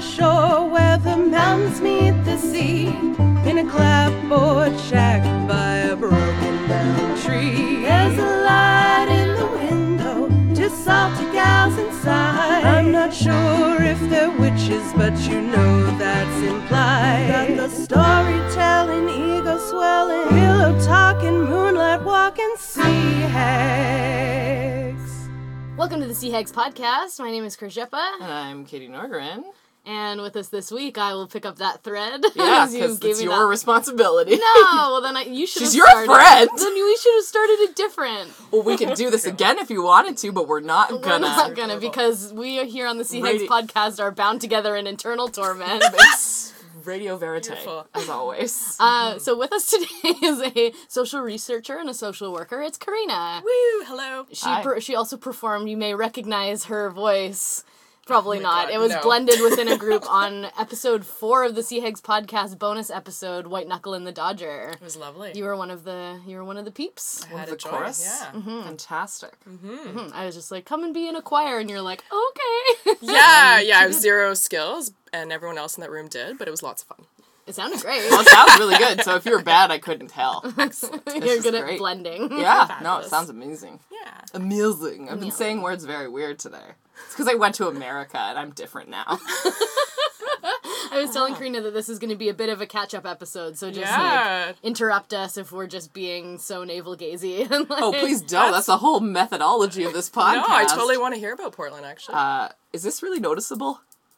shore where the mountains meet the sea, in a clapboard shack by a broken down tree. There's a light in the window, two salty gals inside. I'm not sure if they're witches, but you know that's implied. Got the storytelling, ego swelling, pillow talking, moonlight walking, sea hags. Welcome to the Sea Hags podcast. My name is Krzyzzepa. And I'm Katie Norgren. And with us this week, I will pick up that thread. Yeah, because it's your responsibility. No, well then you should She's have your started. friend! Then we should have started it different. Well, we could do this again if you wanted to, but we're not We're not gonna, because we are here on the Sea Hags podcast are bound together in eternal torment. It's Radio Verite, Beautiful. as always. So with us today is a social researcher and a social worker. It's Karina. Woo! Hello. She also performed, you may recognize her voice. Probably not. God, it was no. blended within a group on episode 4 of the Sea Hags podcast bonus episode, White Knuckle and the Dodger. It was lovely. You were one of the peeps. I One had of a the joy. chorus. Yeah. Fantastic. I was just like, come and be in a choir, and you're like, okay. Yeah, I have zero skills, and everyone else in that room did, but it was lots of fun. It sounded great. Well, it sounds really good, so if you were bad, I couldn't tell. Excellent. You're is good at great. blending. Yeah, no, it Fabulous. sounds amazing. Yeah. Amazing. I've been saying words very weird today. It's because I went to America, and I'm different now. I was telling Karina that this is going to be a bit of a catch-up episode, so just Yeah. interrupt us if we're just being so navel-gazy. And, Oh, please don't. That's the whole methodology of this podcast. No, I totally want to hear about Portland, actually. Is this really noticeable?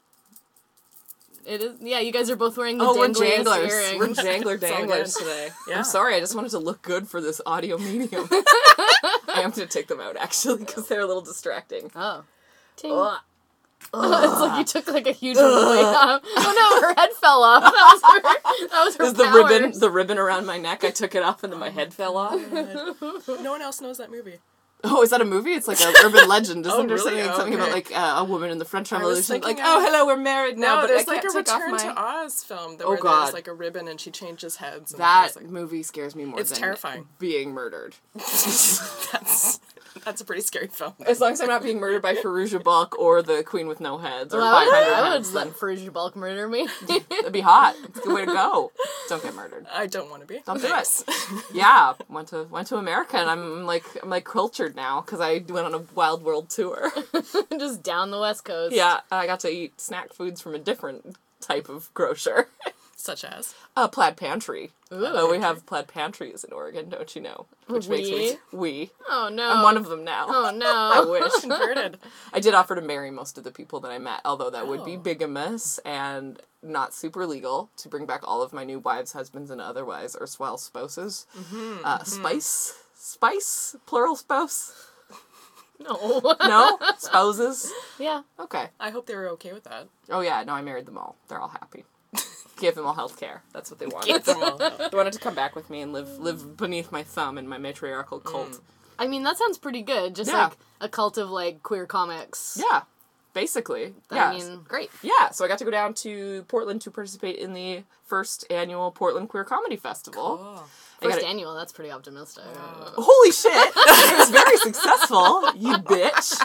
It is. Yeah, you guys are both wearing the We're dangliest janglers. earrings. We're jangler So danglers good. today. Yeah. I'm sorry, I just wanted to look good for this audio medium. I am going to take them out, actually, because they're a little distracting. Oh. Ting. Ugh. It's like you took like a huge rolling off. Oh no, her head fell off. That was her Is the powers. ribbon around my neck? I took it off and then my head fell off. No one else knows that movie. Oh, is that a movie? It's like an urban legend. Isn't there really? something about Okay. like a woman in the French was Revolution? thinking Like, of- oh, hello, we're married now. No, but there's I like a can't take off Return my... to Oz film Oh, where God. there's like a ribbon and she changes heads. And That there's, like, movie scares me more It's than terrifying. being murdered. that's a pretty scary film. As long as I'm not being murdered by Farouja Balk or the Queen with no heads or Well, 500 I would heads, let then Farouja Balk murder me. that'd be hot. It's a good way to go. Don't get murdered. I don't want to be. Don't do Thanks. it. Yeah, went to America and I'm like cultured now because I went on a wild world tour. Just down the West Coast. Yeah, I got to eat snack foods from a different type of grocer. Such as? Plaid Pantry. Ooh. We have Plaid Pantries in Oregon, don't you know? Which makes me... We. Oh no. I'm one of them now. Oh no. I wish. Converted. I did offer to marry most of the people that I met, although that would be Oh. bigamous and not super legal to bring back all of my new wives, husbands, and otherwise erstwhile spouses. Spice? Plural spouse? No. No? Spouses? Yeah. Okay. I hope they were okay with that. Oh yeah, no, I married them all. They're all happy. Gave them all health care. That's what they wanted. Give them all. They wanted to come back with me and live beneath my thumb in my matriarchal cult. I mean, that sounds pretty good. Just Yeah. like a cult of like queer comics. Yeah, basically. Yeah. I mean, great. Yeah, so I got to go down to Portland to participate in the first annual Portland Queer Comedy Festival. Oh. I First got it- annual, that's pretty optimistic. Holy shit! It was very successful, you bitch.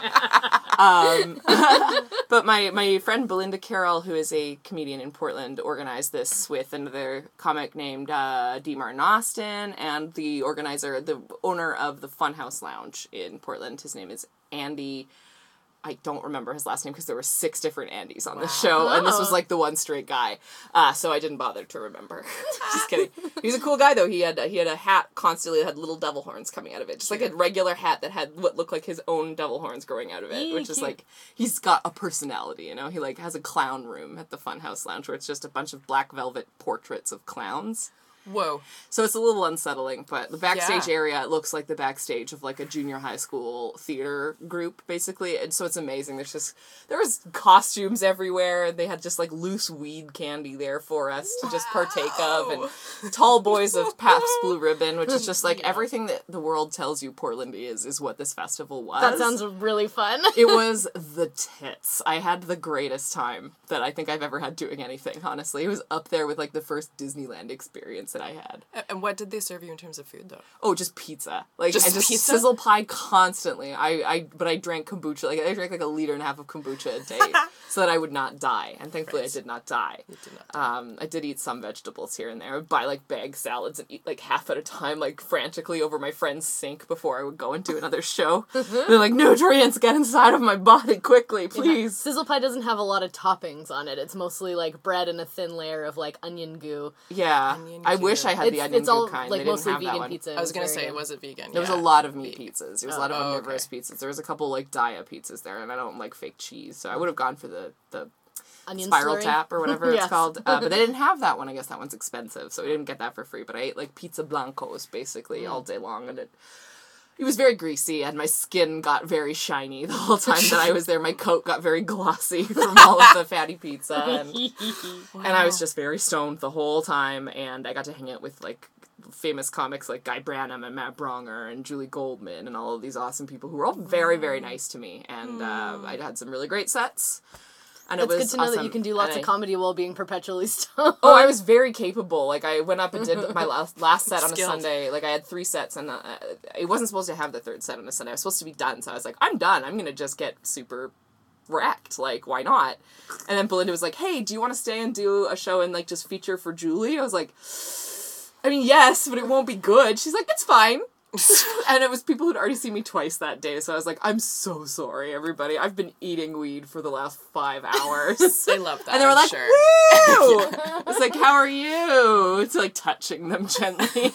But my friend Belinda Carroll, who is a comedian in Portland, organized this with another comic named D. Martin Austin, and the owner of the Funhouse Lounge in Portland. His name is Andy. I don't remember his last name because there were 6 different Andys on this show, and this was like the one straight guy, so I didn't bother to remember. Just kidding. He's a cool guy though. He had a hat constantly that had little devil horns coming out of it, just like a regular hat that had what looked like his own devil horns growing out of it, which is like he's got a personality. You know, he like has a clown room at the Funhouse Lounge where it's just a bunch of black velvet portraits of clowns. Whoa. So it's a little unsettling, but the backstage Yeah. area looks like the backstage of like a junior high school theater group, basically. And so it's amazing. There was costumes everywhere. They had just like loose weed candy there for us to just partake of, and tall boys of Pabst Blue Ribbon, which is just like everything that the world tells you Portland is what this festival was. That sounds really fun. It was the tits. I had the greatest time that I think I've ever had doing anything, honestly. It was up there with like the first Disneyland experience experience that I had. And what did they serve you in terms of food, though? Oh, just pizza. Like, Just I just pizza? sizzle pie constantly. But I drank kombucha. Like, I drank like 1.5 liters of kombucha a day so that I would not die. And thankfully, Right. I did not die. You did not die. I did eat some vegetables here and there. I would buy, like, bag salads and eat, like, half at a time, like, frantically over my friend's sink before I would go and do another show. They're like, nutrients, get inside of my body quickly, please. Sizzle pie doesn't have a lot of toppings on it. It's mostly like bread and a thin layer of like onion goo. Yeah. Onion I goo. wish I had the onion It's all goo kind. like They didn't mostly have that vegan one. pizza. I was going to very say, good. was it vegan? There was a Yeah. lot of meat pizzas. There was a lot of Oh, omnivorous pizzas. There was a couple, like, Daya pizzas there, and I don't like fake cheese, so I would have gone for the Onion Spiral slurry. Tap or whatever it's Yes. called. But they didn't have that one. I guess that one's expensive, so we didn't get that for free. But I ate, like, pizza blancos, basically, all day long, and it was very greasy, and my skin got very shiny the whole time that I was there. My coat got very glossy from all of the fatty pizza, and I was just very stoned the whole time, and I got to hang out with, like, famous comics like Guy Branum and Matt Bronger and Julie Goldman and all of these awesome people who were all very, very nice to me, and I had some really great sets. And It's it was good to know that awesome. you can do lots And of comedy while being perpetually stoned. Oh, I was very capable. Like, I went up and did my last set on a Skilled. Sunday. Like, I had 3 sets, and it wasn't supposed to have the 3rd set on a Sunday. I was supposed to be done, so I was like, I'm done. I'm gonna just get super wrecked. Like, why not? And then Belinda was like, hey, do you want to stay and do a show and, like, just feature for Julie? I was like, I mean, yes, but it won't be good. She's like, it's fine. And it was people who'd already seen me twice that day, so I was like, I'm so sorry, everybody. I've been eating weed for the last 5 hours. They love that. And they were I'm like, sure. woo! It's like, how are you? It's like touching them gently.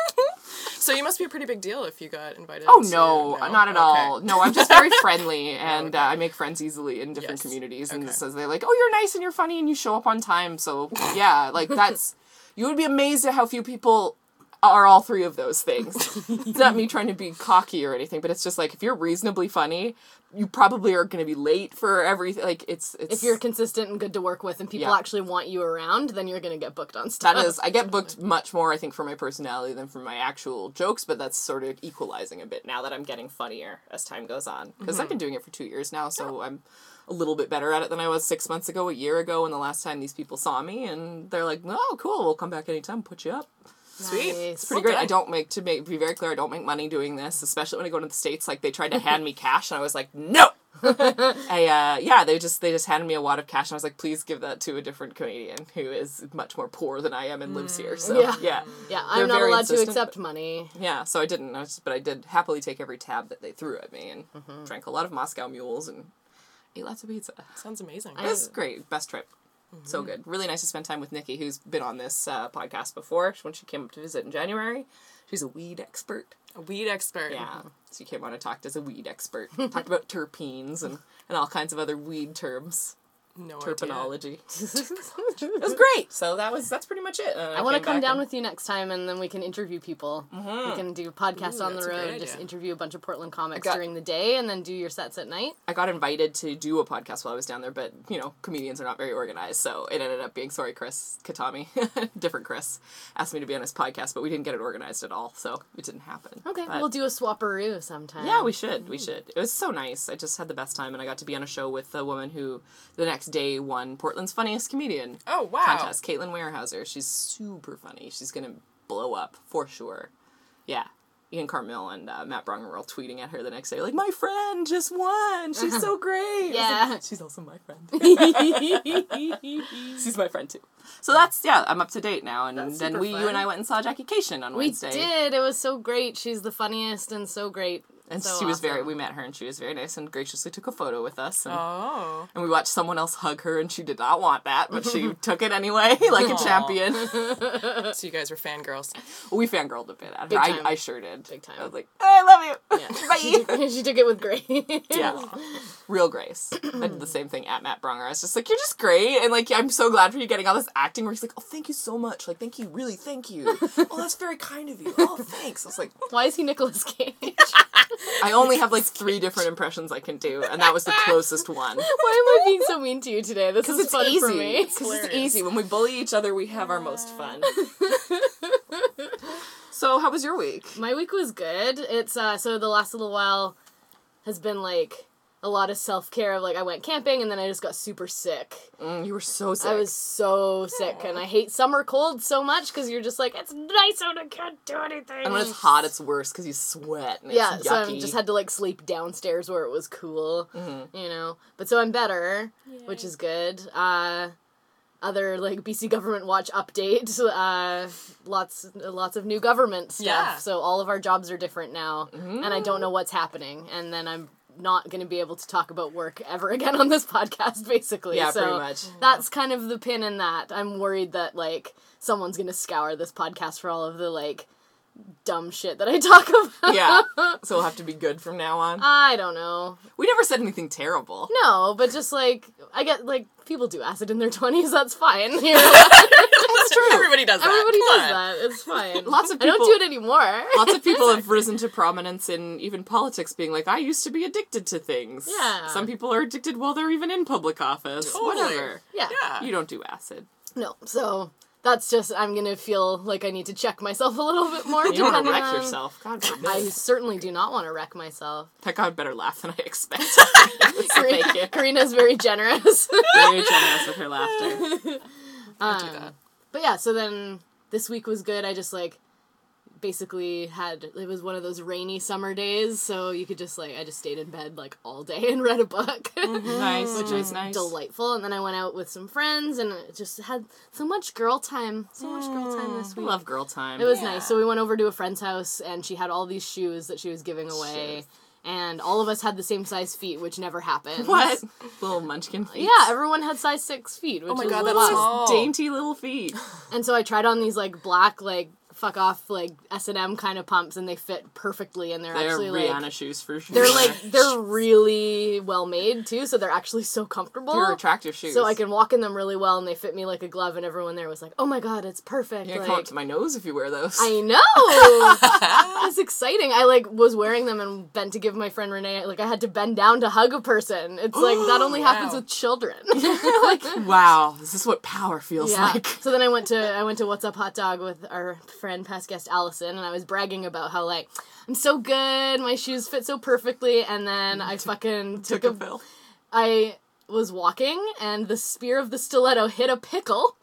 So you must be a pretty big deal if you got invited. Oh, to... no, not at Okay. all. No, I'm just very friendly, and Okay. I make friends easily in different Yes. communities. And Okay. so they're like, oh, you're nice and you're funny and you show up on time. So, yeah, like, that's... You would be amazed at how few people are all 3 of those things. It's not me trying to be cocky or anything, but it's just like, if you're reasonably funny, you probably are going to be late for everything. Like, it's... If you're consistent and good to work with and people Yeah. actually want you around, then you're going to get booked on stuff. That is, I get booked much more, I think, for my personality than for my actual jokes, but that's sort of equalizing a bit now that I'm getting funnier as time goes on. Because I've been doing it for 2 years now, so I'm a little bit better at it than I was 6 months ago, a year ago, and the last time these people saw me, and they're like, oh, cool, we'll come back anytime, put you up. Sweet. Nice. Pretty great. I don't make, to be very clear, I don't make money doing this, especially when I go to the States. Like, they tried to hand me cash, and I was like, no! They just handed me a wad of cash, and I was like, please give that to a different Canadian who is much more poor than I am and lives here. So, Yeah. yeah. Yeah, They're I'm not very allowed to insistent, accept money. Yeah, so I didn't, but I did happily take every tab that they threw at me, and drank a lot of Moscow Mules, and ate lots of pizza. Sounds amazing. It was great. Best trip. So good. Really nice to spend time with Nikki, who's been on this podcast before, when she came up to visit in January. She's a weed expert. A weed expert. Yeah. So you came on and talked as a weed expert. Talked about terpenes and all kinds of other weed terms. No idea. Terpenology. It was great. So that's pretty much it. I want to come down with you next time, and then we can interview people. We can do podcasts Ooh, on the that's a great road, just idea. interview a bunch of Portland comics got- during the day, and then do your sets at night. I got invited to do a podcast while I was down there, but, comedians are not very organized, so it ended up being, sorry, Chris Katami, different Chris, asked me to be on his podcast, but we didn't get it organized at all, so it didn't happen. Okay, But- we'll do a swapperoo sometime. Yeah, we should. It was so nice. I just had the best time, and I got to be on a show with a woman who the next day won Portland's Funniest Comedian Oh, wow. contest, Caitlin Weyerhaeuser. She's super funny. She's going to blow up, for sure. Yeah. Ian Carmel and Matt Bronger were all tweeting at her the next day, like, my friend just won! She's so great! I was Yeah. like, she's also my friend. She's my friend, too. So I'm up to date now, and That's then super you fun. and I went and saw Jackie Cation on We Wednesday. did. It was so great. She's the funniest and so great. And so she was awesome. we met her, and she was very nice and graciously took a photo with us. And, Oh. and we watched someone else hug her, and she did not want that, but she took it anyway, like a champion. So you guys were fangirls. We fangirled a bit at her. Big time. I sure did. Big time. I was like, I love you. Yeah. She took it with grace. Yeah. Real grace. I did the same thing at Matt Bronger. I was just like, you're just great. And, like, I'm so glad for you getting all this acting where he's like, oh, thank you so much. Like, thank you. Really, thank you. Oh, that's very kind of you. Oh, thanks. I was like, Why is he Nicolas Cage? I only have, like, 3 different impressions I can do, and that was the closest one. Why am I being so mean to you today? This is It's fun easy. for me. Because it's easy. When we bully each other, we have our most fun. So, how was your week? My week was good. It's so the last little while has been like a lot of self-care of, like, I went camping, and then I just got super sick. You were so sick. I was so sick, and I hate summer cold so much, because you're just like, it's nice out, I can't do anything. And when it's hot, it's worse, because you sweat, and Yeah, it's so I yucky. just had to, like, sleep downstairs where it was cool, you know. But so I'm better, which is good. Other, like, BC Government Watch update, lots of new government stuff. Yeah. So all of our jobs are different now, and I don't know what's happening. And then I'm not going to be able to talk about work ever again on this podcast, basically. Yeah, so pretty much. That's kind of the pin in that. I'm worried that, like, someone's going to scour this podcast for all of the, like, dumb shit that I talk about. Yeah, so we'll have to be good from now on. I don't know. We never said anything terrible. No, but just, like, I get, like, people do acid in their 20s, that's fine. That's true. Everybody does that. Everybody Come does on. that. It's fine. Lots of I don't people- do it anymore. Lots of people have risen to prominence in even politics, being like, I used to be addicted to things. Yeah. Some people are addicted while they're even in public office. Totally. Whatever. Yeah. Yeah. You don't do acid. No, so that's just, I'm gonna feel like I need to check myself a little bit more. You don't want to depending wreck on- yourself. God forbid. I certainly do not want to wreck myself. That got a better laugh than I expected. So thank you. Karina's very generous. Very generous with her laughter. Do that. But yeah, so then this week was good. I just, like, basically it was one of those rainy summer days, so you could just, like, I just stayed in bed, like, all day and read a book. Nice, which was nice. delightful. And then I went out with some friends, and it just had so much girl time. So much girl time this I week. love girl time. It was nice. So we went over to a friend's house, and she had all these shoes that she was giving away. And all of us had the same size feet, which never happens. What? Little munchkin feet. Yeah, everyone had size 6 feet, which Oh my was God, fun. that's small. Dainty little feet. And so I tried on these, like, black, like, fuck off, like, S&M kind of pumps, and they fit perfectly, and they're They're actually, Rihanna like... shoes for sure. They're really well made, too, so they're actually so comfortable. They're attractive shoes. So I can walk in them really well, and they fit me like a glove, and everyone there was like, oh my god, it's perfect. You're gonna like, come up to my nose if you wear those. I know! It's exciting. I, like, was wearing them and bent to give my friend Renee, like, I had to bend down to hug a person. It's like, that only happens Wow. with children. Wow, is this what power feels Yeah. like? So then I went to What's Up Hot Dog with our friend, past guest Allison, and I was bragging about how, like, I'm so good, my shoes fit so perfectly, and then I fucking Took a pill. I was walking, and the spear of the stiletto hit a pickle.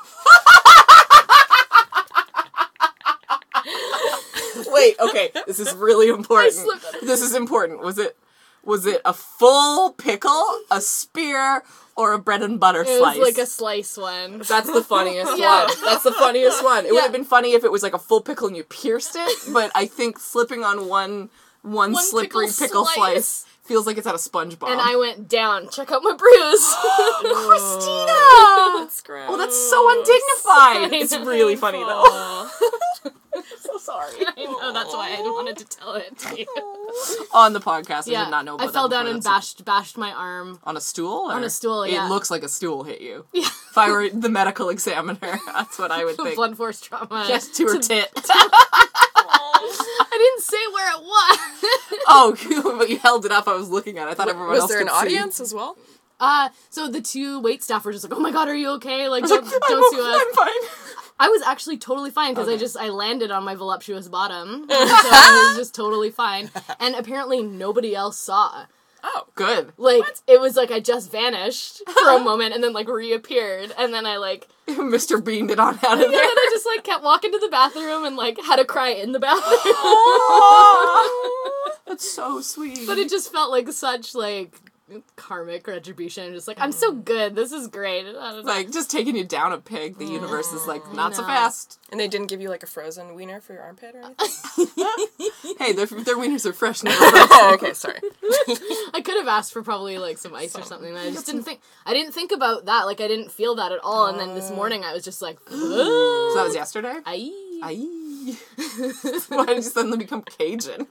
Wait, okay, this is really important. slipped on it. This is important. Was it a full pickle, a spear, or a bread and butter It slice? was like a slice one. That's the funniest Yeah. one. That's the funniest one. It would Yeah. have been funny if it was like a full pickle and you pierced it, but I think slipping on one slippery pickle slice feels like it's out of SpongeBob. And I went down. Check out my bruise. Christina! That's gross. Oh, that's so undignified. It's really funny though. Aw. So sorry. I know, that's why I wanted to tell it to you. On the podcast, I Yeah, did not know about I fell that down before. and That's bashed my arm. on a stool? On or- a stool, yeah. It looks like a stool hit you. Yeah. If I were the medical examiner, that's what I would think. Blunt force trauma. Just to her tit. I didn't say where it was. Oh, but you held it up. I was looking at it. I thought everyone Was else there an could see. audience as well? So the 2 wait staff were just like, oh my god, are you okay? Like, don't sue us. I'm fine. I was actually totally fine because I landed on my voluptuous bottom. So I was just totally fine. And apparently nobody else saw. Oh. Good. Like, it was like I just vanished for a moment and then, like, reappeared. And then I, like... Mr. Bean it on out of And there. then I just, like, kept walking to the bathroom and, like, had to cry in the bathroom. Aw, that's so sweet. But it just felt like such, like, karmic retribution. Just like, I'm so good. This is great. I don't know. like just taking you down a peg. The universe is like not so No. fast. And they didn't give you like a frozen wiener for your armpit or anything? Hey, their wieners are fresh now. Oh, okay, sorry. I could have asked for probably, like, some ice or something. I just didn't think... I didn't think about that. Like, I didn't feel that at all. And then this morning I was just like, So that was yesterday. aye. Aye. Why did you suddenly become Cajun?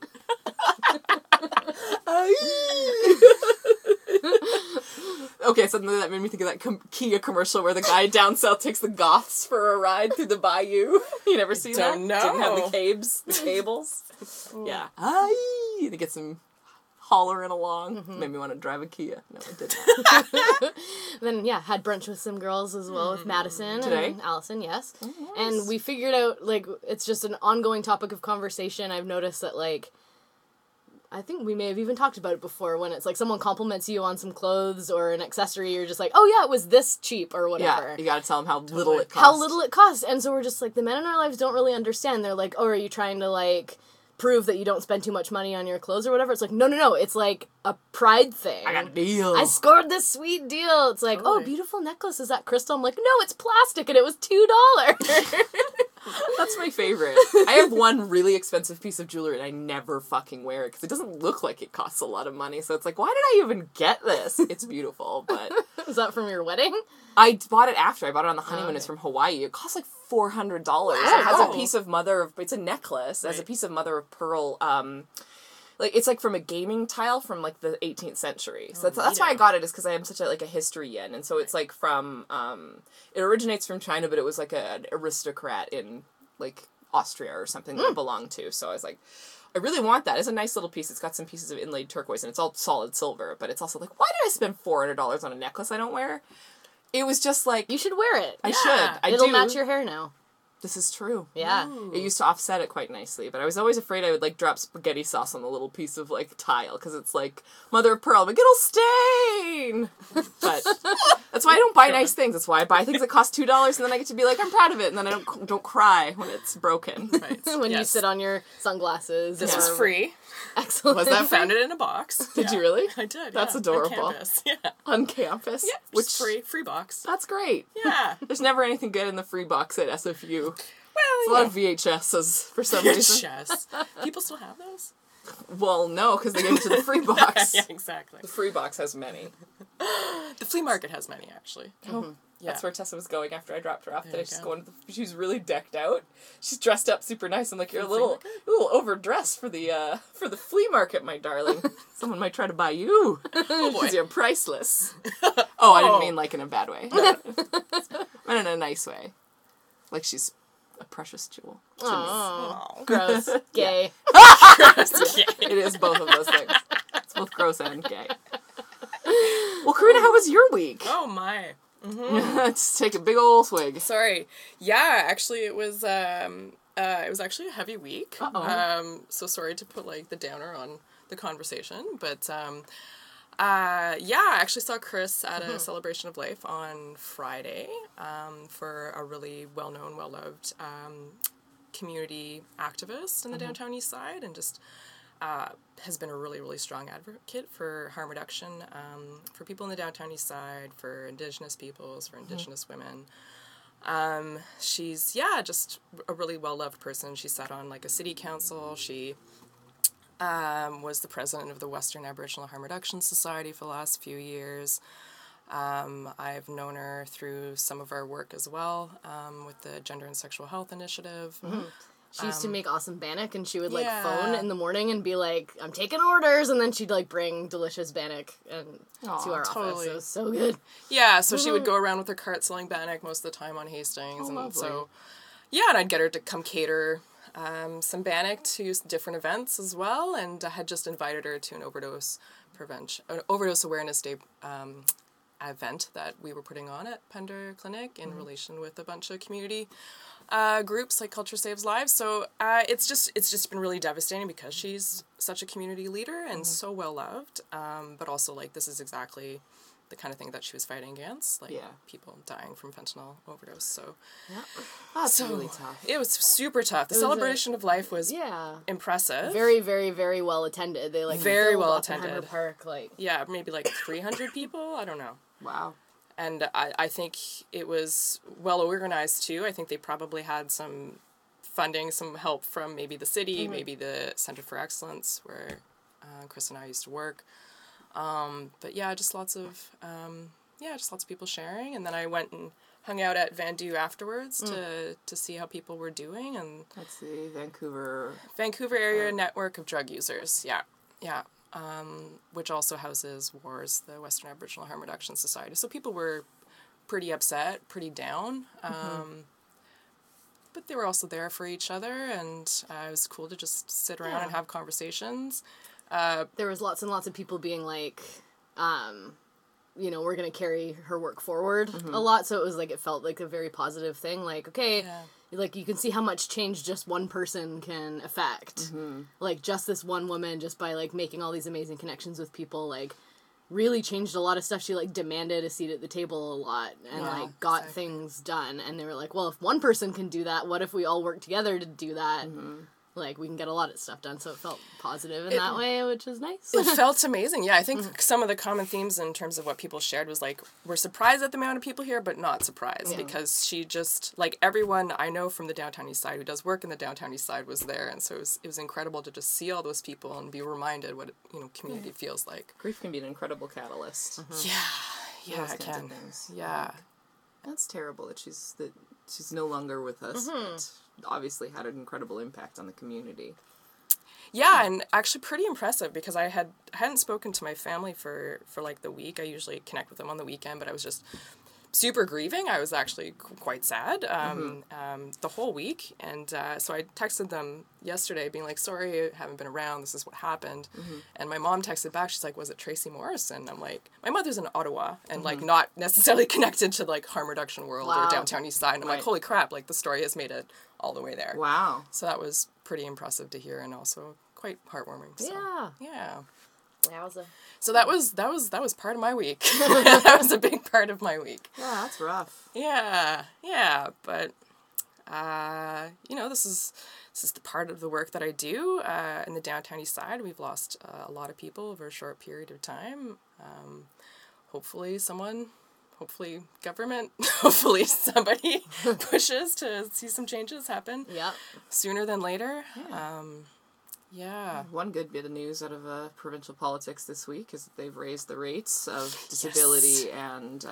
Okay, suddenly that made me think of that Kia commercial where the guy down south takes the goths for a ride through the bayou. You never seen that? Don't know. Didn't have the cables. Yeah. Aye. And he gets him hollering along. Made me want to drive a Kia. No, it didn't. Then, yeah, had brunch with some girls as well, with Madison Today? and Allison, yes. And we figured out, like, it's just an ongoing topic of conversation. I've noticed that, like, I think we may have even talked about it before when it's like someone compliments you on some clothes or an accessory, you're just like, oh yeah, it was this cheap or whatever. Yeah, you gotta tell them how little it costs. How little it costs. And so we're just like, the men in our lives don't really understand. They're like, oh, are you trying to like prove that you don't spend too much money on your clothes or whatever? It's like, no, it's like a pride thing. I got a deal. I scored this sweet deal. It's like, oh, beautiful necklace. Is that crystal? I'm like, no, it's plastic and it was $2. That's my favorite. I have one really expensive piece of jewelry and I never fucking wear it because it doesn't look like it costs a lot of money. So it's like, why did I even get this? It's beautiful, but... Is that from your wedding? I bought it after. I bought it on the honeymoon. It's from Hawaii. It costs like $400. It has a piece of it's a necklace. It has a piece of mother of pearl, like, it's like from a gaming tile from like the 18th century. So that's why I got it, is because I am such a history yen. And so it's like from, it originates from China, but it was like an aristocrat in like Austria or something that it belonged to. So I was like, I really want that. It's a nice little piece. It's got some pieces of inlaid turquoise and it's all solid silver, but it's also like, why did I spend $400 on a necklace I don't wear? It was just like... You should wear it. I should. It'll match your hair now. This is true. Yeah. It used to offset it quite nicely, but I was always afraid I would, like, drop spaghetti sauce on the little piece of, like, tile, because it's, like, mother of pearl. I'm like, it'll stain! But that's why I don't buy nice things. That's why I buy things that cost $2, and then I get to be like, I'm proud of it, and then I don't cry when it's broken. Right. When you sit on your sunglasses. This was free. Excellent. Was that I found it in a box. Did you really? I did. That's yeah. adorable. On campus. Yeah. On campus? Yeah. Which free box. That's great. Yeah. There's never anything good in the free box at SFU. Well, A lot of VHSs for some reason. VHS. People still have those? Well, no, because they gave it to the free box. Yeah, exactly. The free box has many. The flea market has many, actually. Oh, Yeah. that's where Tessa was going after I dropped her off. There Today you she's go. going. She was really decked out. She's dressed up super nice. I'm like, you're a little overdressed for the flea market, my darling. Someone might try to buy you because you're priceless. Oh, I didn't mean like in a bad way. No. I meant in a nice way, like she's a precious jewel. Oh, gross. Gay. It is both of those things. It's both gross and gay. Well, Karina, how was your week? Oh, my. Let's take a big old swig. Sorry. Yeah, actually, it was actually a heavy week. So sorry to put, like, the downer on the conversation, but, I actually saw Chris at a Celebration of Life on Friday, for a really well-known, well-loved, community activist in the downtown east side, and just, has been a really, really strong advocate for harm reduction, for people in the downtown east side, for Indigenous peoples, for Indigenous women. She's, just a really well-loved person. She sat on, like, a city council. She was the president of the Western Aboriginal Harm Reduction Society for the last few years. I've known her through some of our work as well, with the Gender and Sexual Health Initiative. She used to make awesome bannock, and she would, like, Yeah. phone in the morning and be like, I'm taking orders, and then she'd, like, bring delicious bannock to our office. totally. It was so good. Yeah, so she would go around with her cart selling bannock most of the time on Hastings. And lovely. so, and I'd get her to come cater some bannock to different events as well, and I had just invited her to an overdose awareness day event that we were putting on at Pender Clinic in relation with a bunch of community groups like Culture Saves Lives. So it's just been really devastating because she's such a community leader and so well loved, but also, like, this is exactly the kind of thing that she was fighting against, like people dying from fentanyl overdose. So That's really tough. it was super tough. The Celebration of Life was impressive. Very, very, very well attended. They, like, Very filled well Oppenheimer attended. Park, like... Yeah, maybe like 300 people. I don't know. Wow. And I think it was well organized too. I think they probably had some funding, some help from maybe the city, maybe the Center for Excellence, where Chris and I used to work. But just lots of people sharing. And then I went and hung out at Vandu afterwards to see how people were doing. And That's the Vancouver area network of drug users. Yeah. Which also houses WARS, the Western Aboriginal Harm Reduction Society. So people were pretty upset, pretty down. But they were also there for each other, and it was cool to just sit around and have conversations. There was lots and lots of people being like, you know, we're going to carry her work forward a lot. So it was like, it felt like a very positive thing. Like, okay, like you can see how much change just one person can affect. Like just this one woman, just by like making all these amazing connections with people, like really changed a lot of stuff. She like demanded a seat at the table a lot and like got things done. And they were like, well, if one person can do that, what if we all work together to do that? Like, we can get a lot of stuff done, so it felt positive in that way, which is nice. It felt amazing. Yeah, I think some of the common themes in terms of what people shared was, like, we're surprised at the amount of people here, but not surprised, because she just, like, everyone I know from the Downtown East Side who does work in the Downtown East Side was there, and so it was incredible to just see all those people and be reminded what, you know, community feels like. Grief can be an incredible catalyst. Yeah, it can. Yeah. That's terrible that she's no longer with us. But obviously had an incredible impact on the community. Yeah, and actually pretty impressive, because I hadn't spoken to my family for like the week. I usually connect with them on the weekend, but I was just super grieving. I was actually quite sad the whole week, and so I texted them yesterday being like, sorry, I haven't been around, this is what happened. And my mom texted back, she's like, was it Tracy Morrison? I'm like, my mother's in Ottawa, and like not necessarily connected to like harm reduction world or Downtown East Side, and I'm like, holy crap, like the story has made it all the way there. Wow. So that was pretty impressive to hear, and also quite heartwarming. So, yeah. Wowza. So that was part of my week. That was a big part of my week. Yeah, that's rough. Yeah, but you know, this is the part of the work that I do in the Downtown East Side. We've lost a lot of people over a short period of time. Hopefully government, hopefully somebody pushes to see some changes happen. Sooner than later. Yeah. One good bit of news out of provincial politics this week is that they've raised the rates of disability and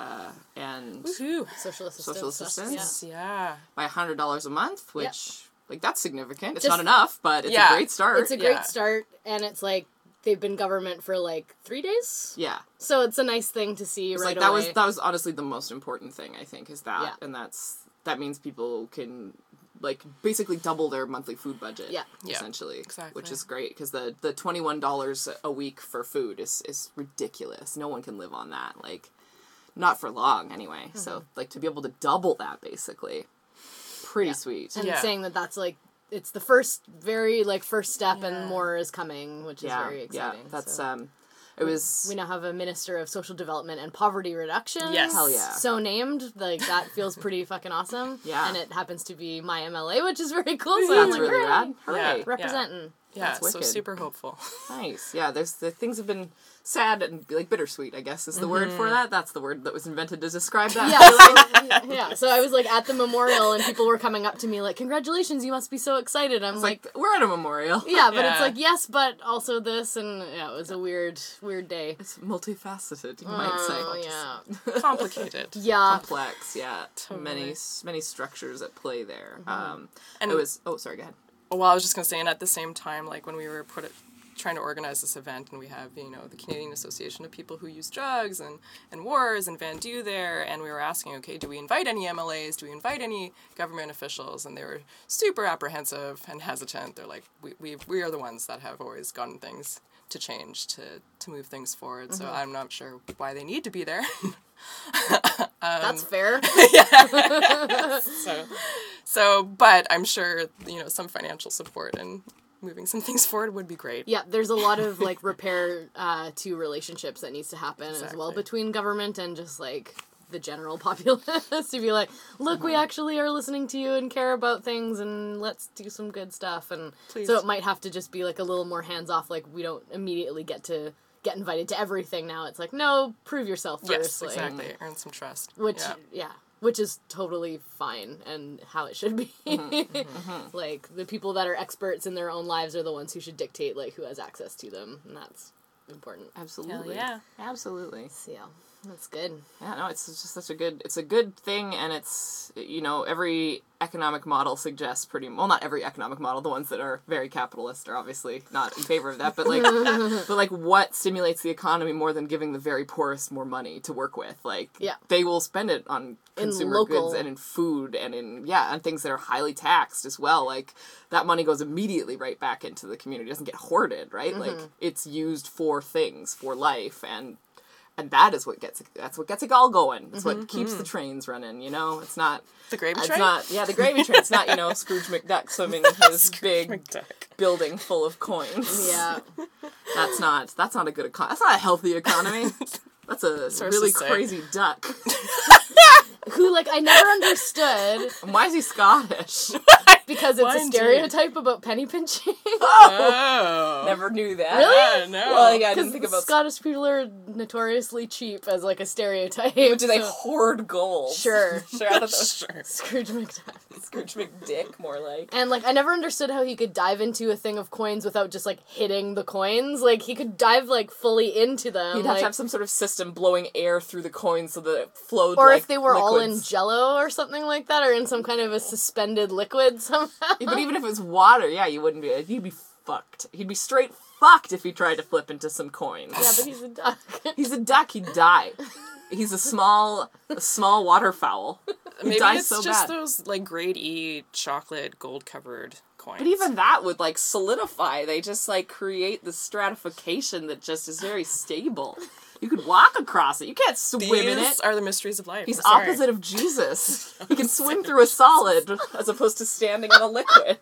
Social assistance Yeah. by $100 a month, which like that's significant. It's not enough, but it's a great start. It's a great start, and it's like they've been government for like 3 days. Yeah. So it's a nice thing to see it's right like, away. That was honestly the most important thing, I think, is that, and that means people can like basically double their monthly food budget. Essentially, exactly. Which is great, because the $21 a week for food is ridiculous. No one can live on that, like not for long anyway. So like to be able to double that, basically, pretty sweet. And saying that that's like it's the first step, and more is coming, which is very exciting. That's so. It was. We now have a Minister of Social Development and Poverty Reduction. Yes. Hell yeah. So named. Like, that feels pretty fucking awesome. Yeah. And it happens to be my MLA, which is very cool. So That's I'm like, really rad. Hooray. Yeah. representing. Yeah, That's so wicked. super hopeful. Nice. Yeah, the things have been sad and like bittersweet, I guess is the word for that. That's the word that was invented to describe that. Yeah, so I was like at the memorial, and people were coming up to me like, congratulations, you must be so excited. I'm like, we're at a memorial. yeah, but it's like, yes, but also this, and yeah, it was a weird day. It's multifaceted, you might say. Oh, yeah. Complicated. Yeah. Complex, yeah. Totally. Many structures at play there. And it was, sorry, go ahead. Well, I was just going to say, and at the same time, like when we were trying to organize this event, and we have, you know, the Canadian Association of People Who Use Drugs and WARS and Van Du there, and we were asking, okay, do we invite any MLAs? Do we invite any government officials? And they were super apprehensive and hesitant. They're like, we are the ones that have always gotten things to change, to move things forward. So I'm not sure why they need to be there. That's fair. So, but I'm sure, you know, some financial support and moving some things forward would be great. Yeah, there's a lot of like repair to relationships that needs to happen as well between government and just like the general populace to be like, look, we actually are listening to you and care about things, and let's do some good stuff. And so it might have to just be like a little more hands off. Like, we don't immediately get invited to everything now. It's like, no, prove yourself first. Yes, like, exactly. Earn some trust. Which is totally fine and how it should be. Like, the people that are experts in their own lives are the ones who should dictate, like, who has access to them, and that's important. Absolutely. Hell yeah. Absolutely. So, yeah, that's good. Yeah, no, it's just it's a good thing, and it's, you know, every economic model suggests not every economic model, the ones that are very capitalist are obviously not in favor of that, but like, what stimulates the economy more than giving the very poorest more money to work with? Like, they will spend it on consumer goods and in food and and things that are highly taxed as well. Like, that money goes immediately right back into the community. It doesn't get hoarded, right? Like, it's used for things, for life, and And that's what gets it all going. It's what keeps the trains running, you know? It's not... The gravy it's train? The gravy train. It's not, Scrooge McDuck swimming in his big building full of coins. Yeah. That's not a good economy. That's not a healthy economy. That's a really crazy duck. Who, like, I never understood. And why is he Scottish? Because it's a stereotype about penny pinching. Oh. Never knew that. Really? No. Well, yeah, I didn't think about... Scottish people are notoriously cheap as, like, a stereotype. Do they hoard gold? Sure. Sure, I thought that was Scrooge McDuck. Scrooge McDick, more like. And, like, I never understood how he could dive into a thing of coins without just, like, hitting the coins. Like, he could dive, like, fully into them. You'd have to have some sort of system blowing air through the coins so that it flowed or like if they were liquids. all in Jell-O or something like that, or in some kind of a suspended liquid somehow. But even if it was water, yeah, you wouldn't be... He'd be fucked. He'd be straight fucked if he tried to flip into some coins. Yeah, but he's a duck. He's a duck, he'd die. He's a small waterfowl. Maybe dies it's so just bad. those, like, grade E chocolate gold-covered coins. But even that would, like, solidify. They just, like, create the stratification that just is very stable. You could walk across it. You can't swim in it. These are the mysteries of life. He's I'm sorry. opposite of Jesus. He can swim through a solid as opposed to standing on a liquid.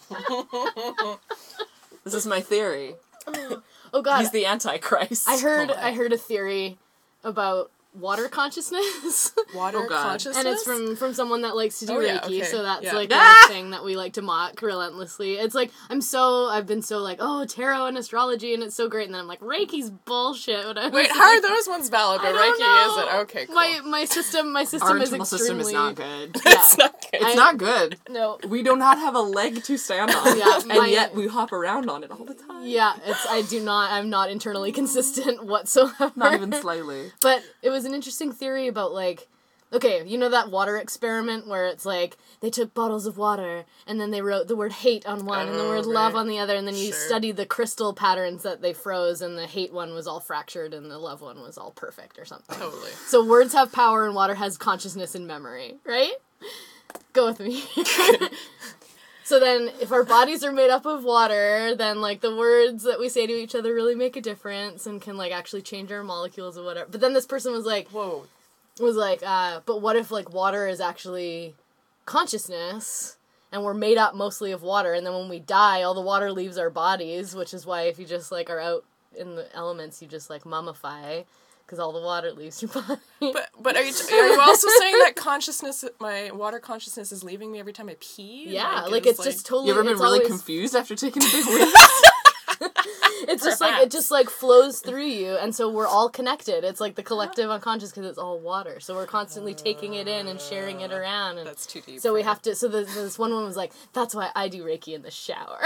This is my theory. Oh god. He's the Antichrist. I heard a theory about water consciousness. Water Oh, God. consciousness? And it's from someone that likes to do Oh, yeah, Reiki, okay. so that's Yeah. like Ah! a thing that we like to mock relentlessly. It's like, I've been so like, oh, tarot and astrology, and it's so great, and then I'm like, Reiki's bullshit. When I was Wait, like, how are those ones valid, but I don't Reiki know. isn't? Okay, cool. My system Our is internal extremely... system is not good. It's not good. It's not good. No. We do not have a leg to stand on. Yeah, and yet we hop around on it all the time. Yeah, I'm not internally consistent whatsoever. Not even slightly. But it was an interesting theory about, like, okay, you know that water experiment where it's like, they took bottles of water, and then they wrote the word hate on one, and the word love on the other, and then you studied the crystal patterns that they froze, and the hate one was all fractured, and the love one was all perfect or something. Totally. So words have power, and water has consciousness and memory, right? Go with me. So then, if our bodies are made up of water, then, like, the words that we say to each other really make a difference and can, like, actually change our molecules or whatever. But then this person was like, Whoa. but what if, like, water is actually consciousness, and we're made up mostly of water, and then when we die, all the water leaves our bodies, which is why if you just, like, are out in the elements, you just, like, mummify, because all the water leaves your body. But are you also saying that consciousness, my water consciousness is leaving me every time I pee? Yeah, like, it's just totally... You ever been it's really always, confused after taking a big wee? It's just like, it just, like, flows through you, and so we're all connected. It's like the collective unconscious, because it's all water. So we're constantly taking it in and sharing it around. And That's too deep. so we have to, so this one woman was like, that's why I do Reiki in the shower.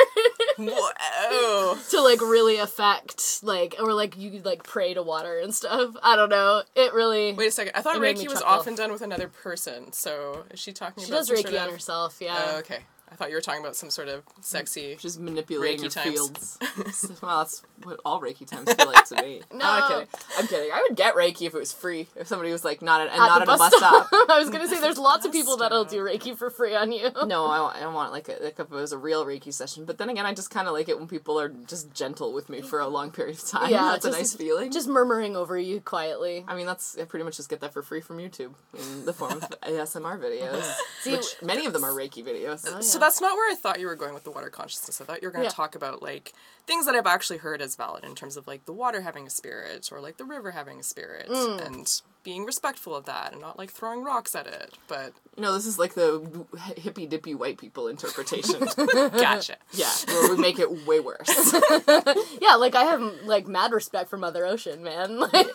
Whoa. To, like, really affect, like, or, like, you, like, pray to water and stuff. I don't know. It really... Wait a second. I thought It made me Reiki was chuckle. often done with another person. So is she talking She about does some Reiki sort on of... herself, yeah. Oh, okay. I thought you were talking about some sort of sexy... Just manipulating your Reiki times. fields. Well, that's what all Reiki times feel like to me. No. I'm kidding. I'm kidding. I would get Reiki if it was free. If somebody was like, not at the a bus stop. I was gonna say, there's lots of people that'll do Reiki for free on you. No, I want like if it was a real Reiki session. But then again, I just kind of like it when people are just gentle with me for a long period of time. Yeah, That's a just- nice feeling. Just murmuring over you quietly. I mean, I pretty much just get that for free from YouTube in the form of ASMR videos, See, which many of them are Reiki videos. Oh, So that's not where I thought you were going with the water consciousness. I thought you were going to Yeah. talk about, like, things that I've actually heard as valid in terms of, like, the water having a spirit or, like, the river having a spirit and being respectful of that and not, like, throwing rocks at it. But, You know, this is like the hippy dippy white people interpretation. gotcha. Yeah, where we make it way worse. Yeah, like, I have, like, mad respect for Mother Ocean, man. Like,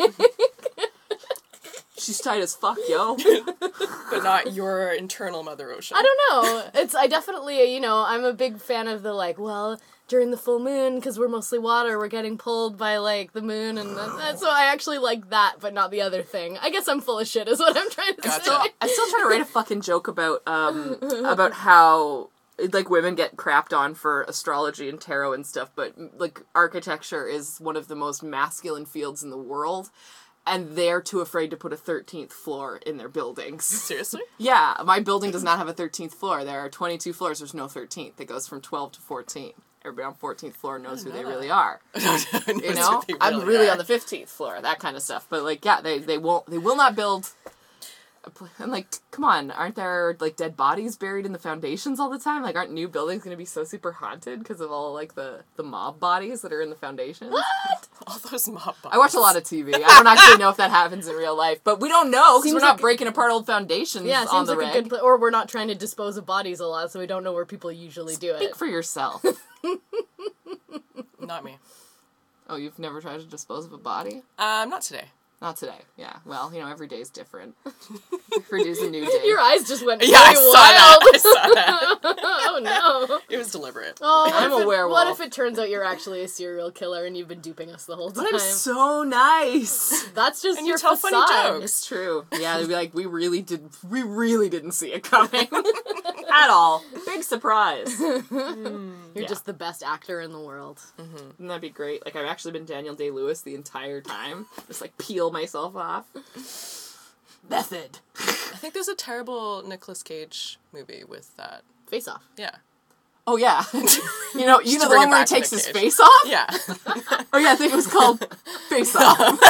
She's tight as fuck, yo. But not your internal Mother Ocean. I don't know. I definitely, I'm a big fan of the, like, well, during the full moon, because we're mostly water, we're getting pulled by, like, the moon, and so I actually like that, but not the other thing. I guess I'm full of shit, is what I'm trying to Gotcha. say. I still try to write a fucking joke about how like women get crapped on for astrology and tarot and stuff, but like architecture is one of the most masculine fields in the world. And they're too afraid to put a 13th floor in their buildings. Seriously? Yeah, my building does not have a 13th floor. There are 22 floors. There's no 13th. It goes from 12 to 14. everybody on 14th floor knows who they really are. Knows You know? who they I'm really really are. on the 15th floor, that kind of stuff. But, like, yeah, they will not build... And, like, come on, aren't there, like, dead bodies buried in the foundations all the time? Like, aren't new buildings going to be so super haunted because of all, like, the mob bodies that are in the foundations? What? All those mob I watch a lot of TV. I don't actually know if that happens in real life, but we don't know because we're Seems not like- breaking apart old foundations Yeah, it on seems the like a reg. good or we're not trying to dispose of bodies a lot, so we don't know where people usually do Speak it. for yourself. Not me. Oh, you've never tried to dispose of a body? Not today. Not today. Yeah. Well, you know, every day's different. Every day's a new day. Your eyes just went Yeah, I very saw wild. that. I saw that. Oh no. It was deliberate. Oh, what I'm if a it- werewolf. What if it turns out you're actually a serial killer and you've been duping us the whole time? I'm so nice. That's just And you your tell funny facade. jokes. It's true. Yeah, they'd be like, we really didn't see it coming. At all. Big surprise. You're Yeah. just the best actor in the world. Wouldn't that be great? Like, I've actually been Daniel Day-Lewis the entire time. Just, like, peel myself off. Method. I think there's a terrible Nicolas Cage movie with that. Face Off. Yeah. Oh, yeah. you know to the bring one it where he back to takes Nick his Cage. face off? Yeah. Oh, yeah, I think it was called Face Off.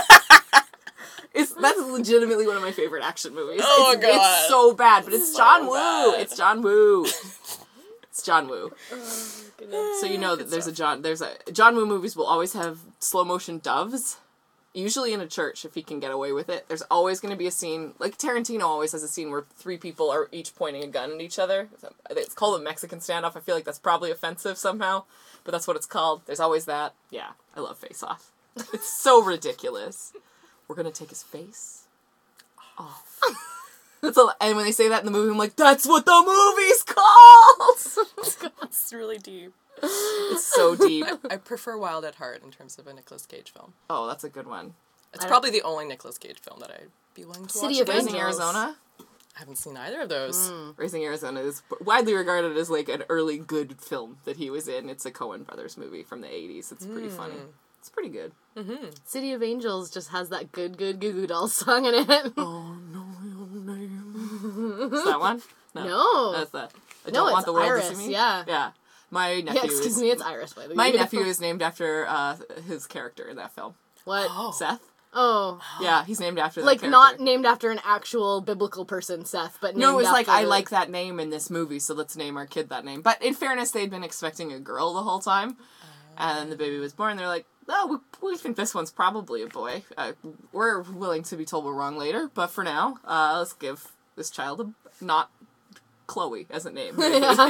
That's legitimately one of my favorite action movies. Oh, it's, God. It's so bad, but it's John Woo. bad. It's John Woo. It's John Woo. Goodness. So you know that there's a John Woo movies will always have slow motion doves. Usually in a church, if he can get away with it. There's always going to be a scene, like Tarantino always has a scene where 3 people are each pointing a gun at each other. It's called a Mexican standoff. I feel like that's probably offensive somehow, but that's what it's called. There's always that. Yeah, I love Face Off. It's so ridiculous. We're going to take his face off. And when they say that in the movie, I'm like, that's what the movie's called! It's really deep. It's so deep. I prefer Wild at Heart in terms of a Nicolas Cage film. Oh, that's a good one. It's probably the only Nicolas Cage film that I'd be willing to City watch of again. Raising Angels. Arizona? I haven't seen either of those. Raising Arizona is widely regarded as like an early good film that he was in. It's a Coen Brothers movie from the 80s. It's pretty funny. It's pretty good. City of Angels just has that good Goo Goo Dolls song in it. Oh, no, your name. Is that one? No. That's that. I No, don't want it's the world Iris, to see me. yeah. Yeah. My Yeah, nephew excuse is... me, it's Iris, by the way. My nephew is named after his character in that film. What? Oh. Seth? Oh. Yeah, he's named after that Like, character. not named after an actual biblical person, Seth, but named No, it was like, after I the- like that name in this movie, so let's name our kid that name. But in fairness, they'd been expecting a girl the whole time. And then the baby was born, they're like, oh, we think this one's probably a boy. We're willing to be told we're wrong later, but for now, let's give this child not Chloe as a name. So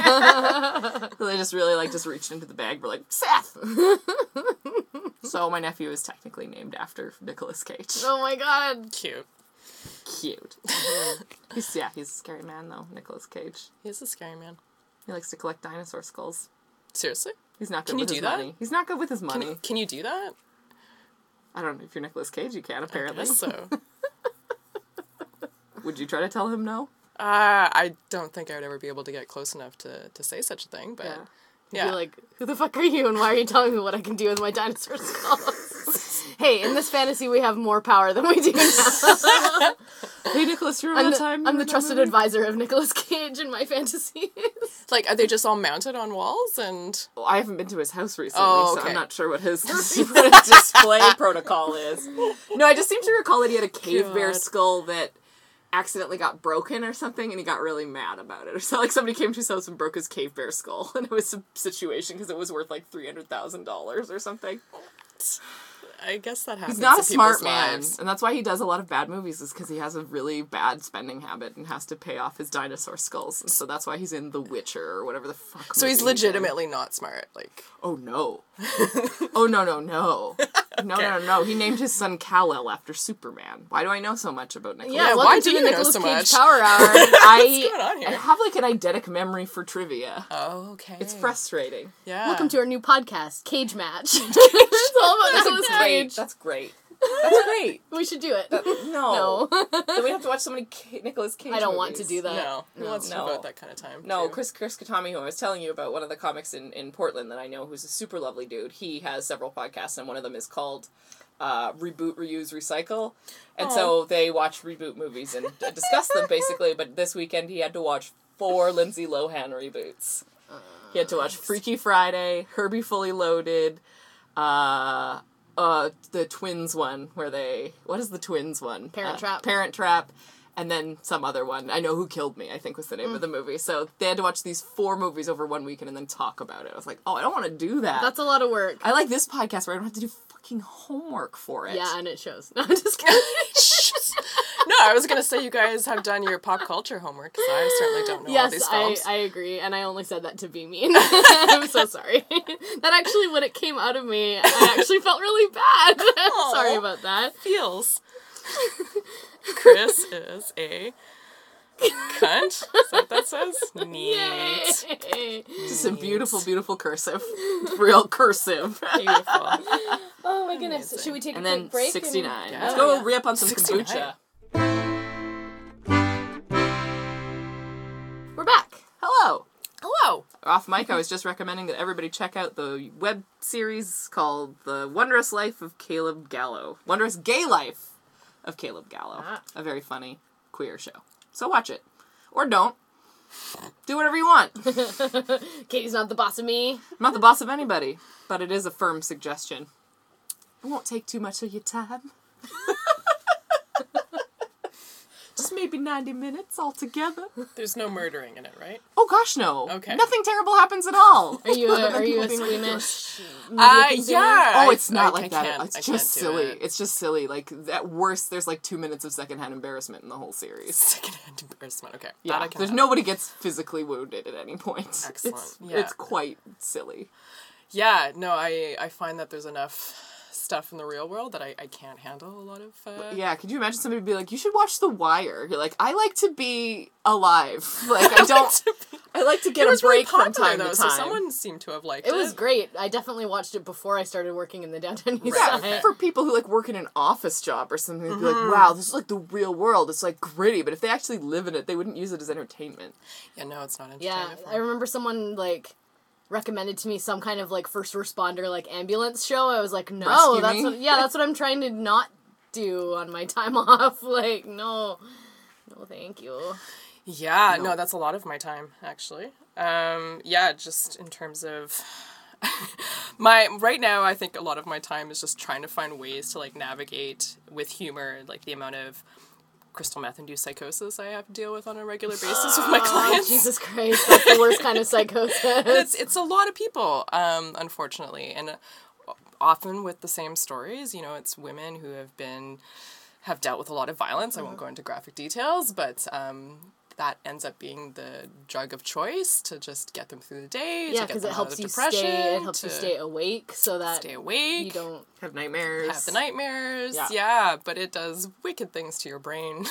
they just really, just reached into the bag, we're like, Seth! So my nephew is technically named after Nicolas Cage. Oh my god. Cute. Cute. He's a scary man, though, Nicolas Cage. He's a scary man. He likes to collect dinosaur skulls. Seriously? He's not good Can you with his do that? money. He's not good with his money. Can you do that? I don't know. If you're Nicolas Cage, you can, apparently. I guess so. Would you try to tell him no? I don't think I would ever be able to get close enough to say such a thing, but You'd be like, who the fuck are you and why are you telling me what I can do with my dinosaur skulls? Hey, in this fantasy we have more power than we do now. Hey, Nicholas, you remember that time? I'm the trusted advisor of Nicolas Cage in my fantasies. Like, are they just all mounted on walls and... Well, I haven't been to his house recently, Oh, so okay. I'm not sure what his display protocol is. No, I just seem to recall that he had a cave bear God. skull that accidentally got broken or something, and he got really mad about it. Or so, like, somebody came to his house and broke his cave bear skull, and it was a situation because it was worth, like, $300,000 or something. I guess that happens He's not in a smart people's man, lives. and that's why he does a lot of bad movies, is because he has a really bad spending habit and has to pay off his dinosaur skulls, and so that's why he's in The Witcher or whatever the fuck. So he's movie in. legitimately not smart, like... Oh no. Oh no. No. He named his son Kal-El after Superman. Why do I know so much about Nicolas? Yeah, why welcome do to you the know Nicolas so Cage much? Power Hour. going on I here? have like an eidetic memory for trivia. Oh, okay. It's frustrating. Yeah. Welcome to our new podcast, Cage Match. It's all about Nicolas Cage. That's great. That's great. We should do it. No. No. Then we have to watch so many Nicolas Cage I don't want to movies. do that. No. Who wants to No. devote that kind of time? No, to? Chris Katami, who I was telling you about, one of the comics in Portland that I know, who's a super lovely dude, he has several podcasts, and one of them is called Reboot, Reuse, Recycle. And so they watch reboot movies and discuss them, basically, but this weekend he had to watch 4 Lindsay Lohan reboots. He had to watch Freaky Friday, Herbie Fully Loaded, the Twins one, where they... What is the Twins one? Parent Trap. Parent Trap. And then some other one. I Know Who Killed Me, I think was the name of the movie. So they had to watch these 4 movies over one weekend and then talk about it. I was like, oh, I don't want to do that. That's a lot of work. I like this podcast where I don't have to do fucking homework for it. Yeah, and it shows. No, I'm just kidding. No, I was going to say you guys have done your pop culture homework, because I certainly don't know all these films. Yes, I agree, and I only said that to be mean. I'm so sorry. That actually, when it came out of me, I actually felt really bad. Sorry about that. Feels. Chris is a cunt. Is that what that says? Neat. Yay. Just a beautiful, beautiful cursive. Real cursive. Beautiful. Oh my goodness. Amazing. Should we take And a then quick break? 69. Yeah. Let's go re-up on some 69. kombucha. We're back. Hello. Hello. Off mic, I was just recommending that everybody check out the web series called The Wondrous Life of Caleb Gallo. Wondrous Gay Life of Caleb Gallo. A very funny queer show. So watch it. Or don't. Do whatever you want. Katie's not the boss of me. I'm not the boss of anybody, but it is a firm suggestion. It won't take too much of your time. Just maybe 90 minutes altogether. There's no murdering in it, right? Oh gosh, no. Okay. Nothing terrible happens at all. Are you a People being squeamish? Yeah. Oh, it's not I like that. can't- It's I just can't do silly. it. It's just silly. Like, at worst, there's like 2 minutes of secondhand embarrassment in the whole series. Secondhand embarrassment. Okay. Yeah, That I can there's have. nobody gets physically wounded at any point. Excellent. It's, Yeah. it's quite silly. Yeah, no, I find that there's enough stuff in the real world that I can't handle a lot of... Yeah, could you imagine somebody be like, you should watch The Wire? You're like, I like to be alive. Like, I don't... I like to get It a was really break from popular, time though, to so time. someone seemed to have liked It was great. I definitely watched it before I started working in the downtown east Yeah, side. for people who, like, work in an office job or something, they'd be like, wow, this is, like, the real world. It's, like, gritty. But if they actually live in it, they wouldn't use it as entertainment. Yeah, no, it's not Yeah, entertainment. I remember someone, like, recommended to me some kind of, like, first responder, like, ambulance show. I was like, no, Rescue that's Me? what, yeah, that's what I'm trying to not do on my time off. Like, no, thank you. Yeah, no, that's a lot of my time, actually. Yeah, just in terms of... right now, I think a lot of my time is just trying to find ways to, like, navigate with humor, like, the amount of crystal meth-induced psychosis I have to deal with on a regular basis with my clients. Jesus Christ, that's the worst kind of psychosis. It's a lot of people, unfortunately, and often with the same stories. You know, it's women who have dealt with a lot of violence. I won't go into graphic details, but that ends up being the drug of choice to just get them through the day. Yeah, to get because them it out helps of you depression, stay. It helps to you stay awake, so that stay awake. you don't. Have nightmares. Have the nightmares. Yeah. Yeah, but it does wicked things to your brain.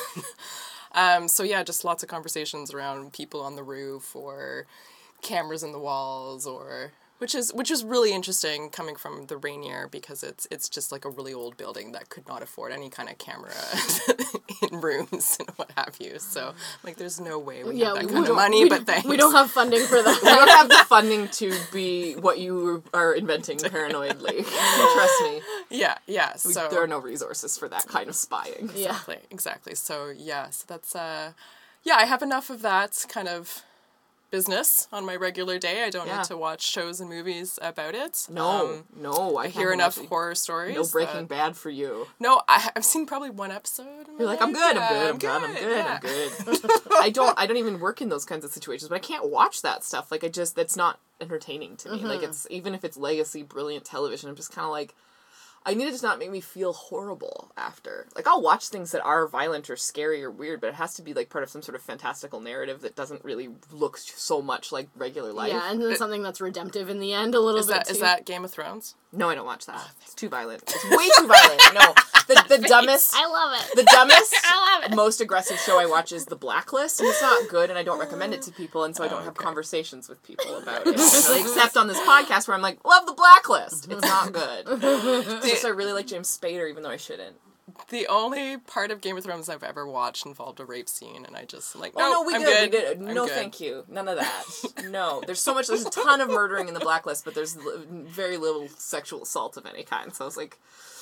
So yeah, just lots of conversations around people on the roof or cameras in the walls, or which is really interesting coming from the Rainier, because it's just like a really old building that could not afford any kind of camera in rooms and what have you. So like, there's no way we have that kind of money. But thanks. We don't have funding for that. We don't have the funding to be what you are inventing paranoidly. Trust me. Yeah. So There are no resources for that kind of spying. Yeah. Exactly. So that's yeah, I have enough of that kind of business on my regular day. I don't Yeah. need to watch shows and movies about it. No, I hear enough horror stories. No Breaking that- Bad for you. No, I've seen probably one episode. in my You're like, I'm life. good, Yeah, I'm good. yeah. I don't even work in those kinds of situations, but I can't watch that stuff. Like, that's not entertaining to me. Like, it's, even if it's legacy, brilliant television, I'm just kind of like, I need it to not make me feel horrible after. Like, I'll watch things that are violent or scary or weird, but it has to be, like, part of some sort of fantastical narrative that doesn't really look so much like regular life. Yeah, and then something that's redemptive in the end a little bit too. Is that Game of Thrones? No, I don't watch that. It's too violent. It's way too violent. No. The dumbest... I love it. The dumbest, I love it. most aggressive show I watch is The Blacklist, and it's not good, and I don't recommend it to people, and so I don't have conversations with people about it. Except on this podcast where I'm like, love The Blacklist. It's not good. It's just I really like James Spader, even though I shouldn't. The only part of Game of Thrones I've ever watched involved a rape scene, and I just am like, Oh, no, we I'm did. good. We did. I'm No, good. thank you. None of that. No. There's a ton of murdering in The Blacklist, but there's very little sexual assault of any kind, so I was like...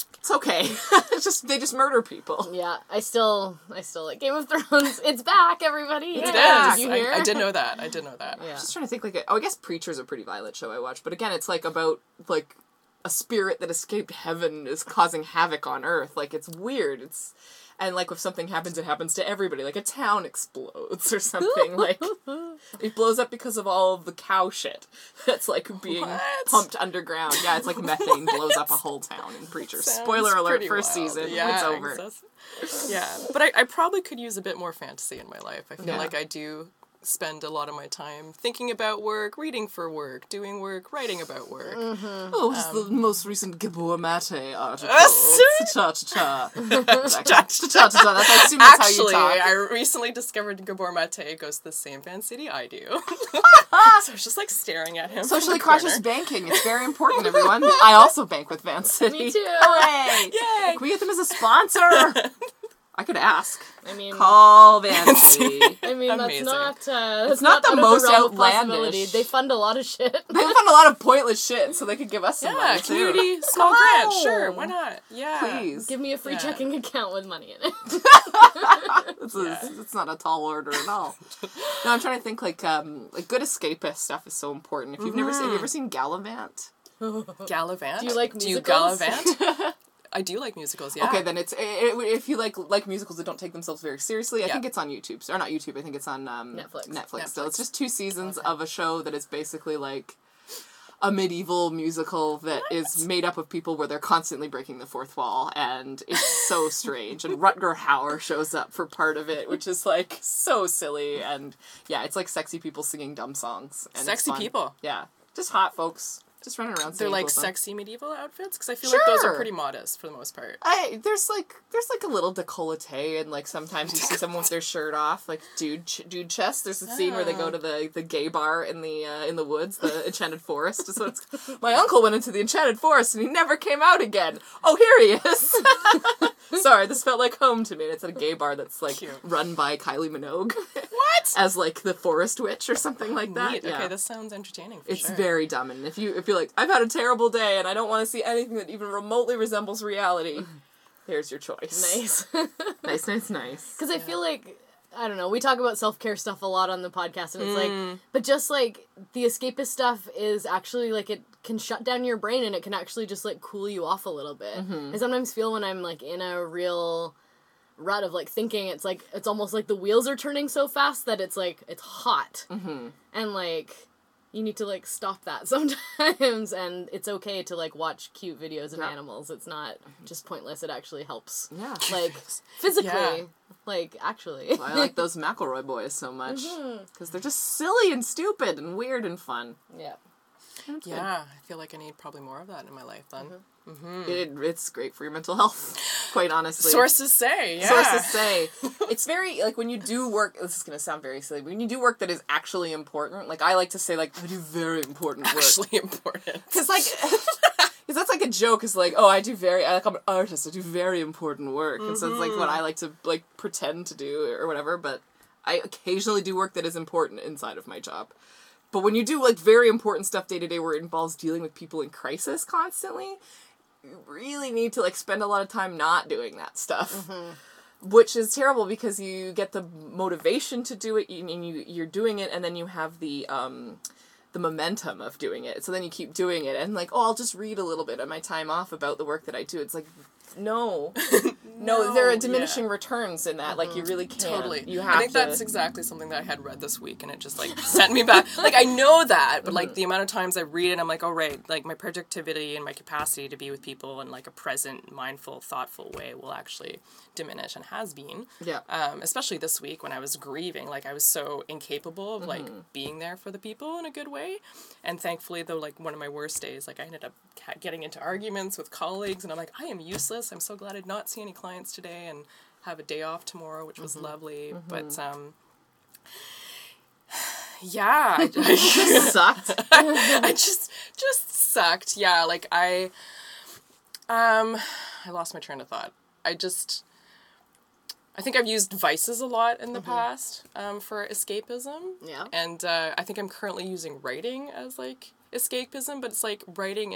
It's okay. They just murder people. Yeah, I still like Game of Thrones. It's back, everybody. It Yeah. is. Did you hear? I did know that. I did know that. Yeah. Just trying to think I guess Preacher's a pretty violent show I watched, but again, it's like about like a spirit that escaped heaven is causing havoc on Earth. Like, it's weird. And like if something happens, it happens to everybody. Like a town explodes or something. Like it blows up because of all of the cow shit that's like being pumped underground. Yeah, it's like methane blows up a whole town in Preacher. Sounds Spoiler alert, pretty first wild. season. Yeah, It's over. Yeah, but I probably could use a bit more fantasy in my life. I feel Yeah. like I do spend a lot of my time thinking about work, reading for work, doing work, writing about work. Oh, what's the most recent Gabor Mate article? Cha-cha-cha. Cha-cha-cha. I assume that's Actually, how you talk. I recently discovered Gabor Mate goes to the same fan city I do. So I was just like staring at him. Socially from the cautious corner. banking. It's very important, everyone. I also bank with Van City. Me too. Hooray! Yay! Can we get them as a sponsor? I could ask. I mean, Call Van City. that's Amazing. not. It's not the out of most realm of outlandish. possibility. They fund a lot of shit. They found a lot of pointless shit, so they could give us some Yeah, money too. community small Come grant. on. Sure, why not? Yeah. Please. Give me a free Yeah. checking account with money in it. It's not a tall order at all. No, I'm trying to think like good escapist stuff is so important. If you've never seen, have you ever seen Gallivant? Gallivant? Do you like Do you musicals? gallivant? I do like musicals, yeah. Okay, then if you like musicals that don't take themselves very seriously, I Yeah. think it's on YouTube. Or not YouTube, I think it's on Netflix. So it's just 2 seasons of a show that is basically like a medieval musical that is made up of people where they're constantly breaking the fourth wall, and it's so strange. And Rutger Hauer shows up for part of it, which is like so silly, and yeah, it's like sexy people singing dumb songs. And it's Sexy fun. people. Yeah, just hot folks. Just running around. They're singing like cool songs. sexy medieval outfits? Because I feel like those Sure. are pretty modest for the most part. There's like a little décolleté, and like sometimes you see someone with their shirt off, like dude chest. There's a scene where they go to the gay bar in the woods, the Enchanted Forest. So it's, my uncle went into the Enchanted Forest and he never came out again. Oh, here he is. Sorry, this felt like home to me. And it's at a gay bar that's like Cute. run by Kylie Minogue. What? As like the forest witch or something like that. Neat. Yeah. Okay, this sounds entertaining for It's sure. very dumb, and if you're like, I've had a terrible day and I don't want to see anything that even remotely resembles reality, here's your choice. Nice. Nice. Because I feel like, I don't know, we talk about self-care stuff a lot on the podcast, and it's like, but just like, the escapist stuff is actually like, it can shut down your brain, and it can actually just like cool you off a little bit. I sometimes feel when I'm like in a real rut of like thinking, it's like, it's almost like the wheels are turning so fast that it's like, it's hot. And like, you need to like stop that sometimes, and it's okay to like watch cute videos of animals. It's not just pointless. It actually helps. Yeah. Like physically, Yeah. like actually. I like those McElroy boys so much. Because they're just silly and stupid and weird and fun. Yeah. Yeah, I feel like I need probably more of that in my life then. It's great for your mental health, quite honestly. Sources say, yeah. Sources say. It's very, like, when you do work, this is going to sound very silly, but when you do work that is actually important, like, I like to say, like, I do very important work. Actually important. Because, like, because that's, like, a joke, is like, oh, I'm an artist, I do very important work. And so it's, like, what I like to, like, pretend to do or whatever, but I occasionally do work that is important inside of my job. But when you do, like, very important stuff day to day where it involves dealing with people in crisis constantly, you really need to, like, spend a lot of time not doing that stuff. Which is terrible because you get the motivation to do it, and you're doing it, and then you have the momentum of doing it. So then you keep doing it, and like, oh, I'll just read a little bit on my time off about the work that I do. It's like, no, there are diminishing returns in that. Like, you really can't. Totally. You have I think that's exactly something that I had read this week, and it just, like, sent me back. Like, I know that, but, like, the amount of times I read it, I'm like, oh, right, like, my productivity and my capacity to be with people in, like, a present, mindful, thoughtful way will actually diminish, and has been. Yeah. Especially this week when I was grieving. Like, I was so incapable of, like, being there for the people in a good way. And thankfully, though, like, one of my worst days, like, I ended up getting into arguments with colleagues, and I'm like, I am useless. I'm so glad I did not see any clients today and have a day off tomorrow, which was lovely. But, yeah. It just sucked. I just sucked. Yeah, like, I lost my train of thought. I think I've used vices a lot in the past for escapism. Yeah. And I think I'm currently using writing as, like, escapism, but it's, like, writing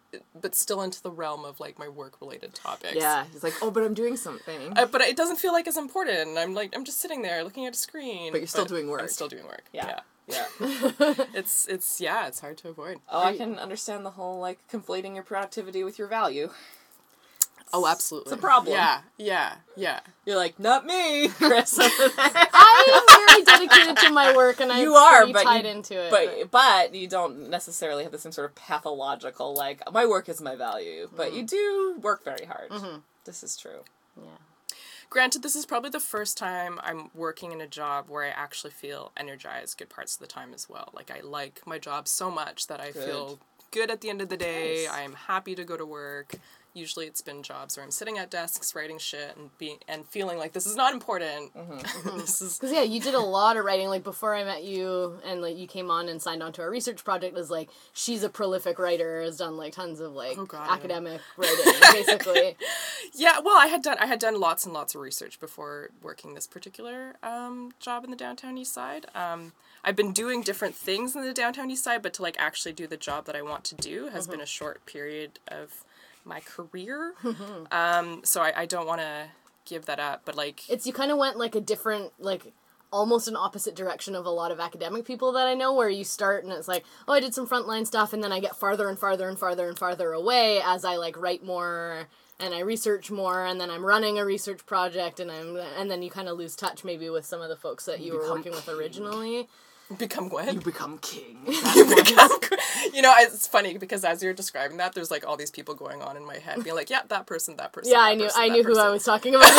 but still into the realm of like my work-related topics. Yeah, he's like, oh, but I'm doing something. But it doesn't feel like as important. I'm just sitting there looking at a screen. But you're still doing work. I'm still doing work. Yeah. Yeah. It's hard to avoid. Oh, I can understand the whole, like, conflating your productivity with your value. Oh, absolutely. It's a problem. Yeah. You're like, not me, Chris. I am very dedicated to my work, and I'm pretty tied into it. But you don't necessarily have the same sort of pathological, like, my work is my value. But you do work very hard. Mm-hmm. This is true. Yeah. Granted, this is probably the first time I'm working in a job where I actually feel energized good parts of the time as well. Like, I like my job so much that I feel good at the end of the day. Nice. I am happy to go to work. Usually it's been jobs where I'm sitting at desks writing shit and feeling like this is not important. Mm-hmm. This is... Because, you did a lot of writing, like, before I met you, and, like, you came on and signed on to our research project as, like, she's a prolific writer, has done, like, tons of, like, academic writing, basically. Yeah, well, I had done lots and lots of research before working this particular job in the downtown east side. I've been doing different things in the downtown east side, but to, like, actually do the job that I want to do has been a short period of my career. So I don't want to give that up, but, like... You kind of went, like, a different, like, almost an opposite direction of a lot of academic people that I know, where you start and it's like, oh, I did some frontline stuff, and then I get farther and farther and farther and farther away as I, like, write more and I research more, and then I'm running a research project, and then you kind of lose touch maybe with some of the folks that you were working with originally. Become what? You become king. It's funny because as you're describing that, there's like all these people going on in my head, being like, yeah, that person. Yeah, I knew who I was talking about.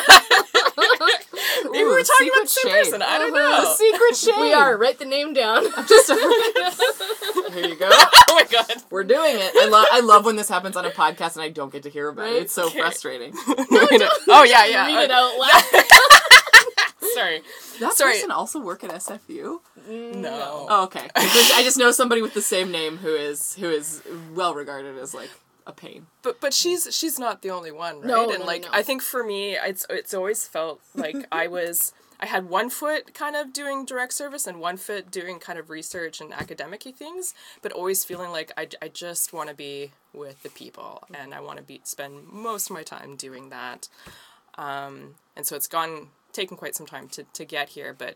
Maybe we're talking about the same person. I don't know. Secret shade. We are. Write the name down. Here you go. Oh my god, we're doing it. I love when this happens on a podcast and I don't get to hear about it. It's so frustrating. Oh yeah. Read it out loud. Sorry. That person also work at SFU? No. Oh, okay. I just know somebody with the same name who is well regarded as, like, a pain. But she's not the only one, right? No, and no. I think for me it's always felt like I had one foot kind of doing direct service and one foot doing kind of research and academic-y things, but always feeling like I just want to be with the people and I want to spend most of my time doing that. And so it's taken quite some time to get here, but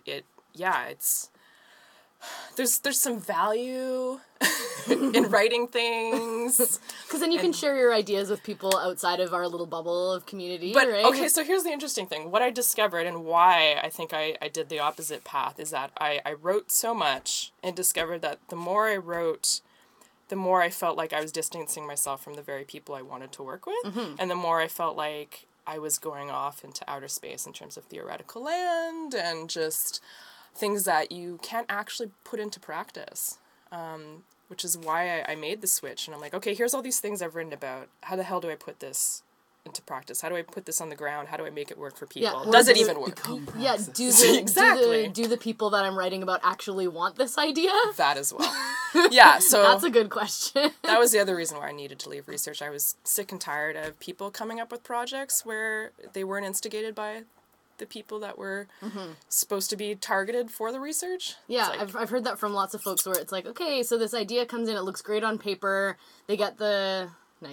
there's some value in writing things. Because then you can share your ideas with people outside of our little bubble of community, but, right? Okay, so here's the interesting thing. What I discovered and why I think I did the opposite path is that I wrote so much and discovered that the more I wrote, the more I felt like I was distancing myself from the very people I wanted to work with, and the more I felt like I was going off into outer space in terms of theoretical land and just things that you can't actually put into practice, which is why I made the switch. And I'm like, okay, here's all these things I've written about. How the hell do I put this into practice? How do I put this on the ground? How do I make it work for people? Yeah, does it even work? Yeah, do the people that I'm writing about actually want this idea? That as well. Yeah, so... That's a good question. That was the other reason why I needed to leave research. I was sick and tired of people coming up with projects where they weren't instigated by the people that were supposed to be targeted for the research. Yeah, like, I've heard that from lots of folks where it's like, okay, so this idea comes in, it looks great on paper, they get the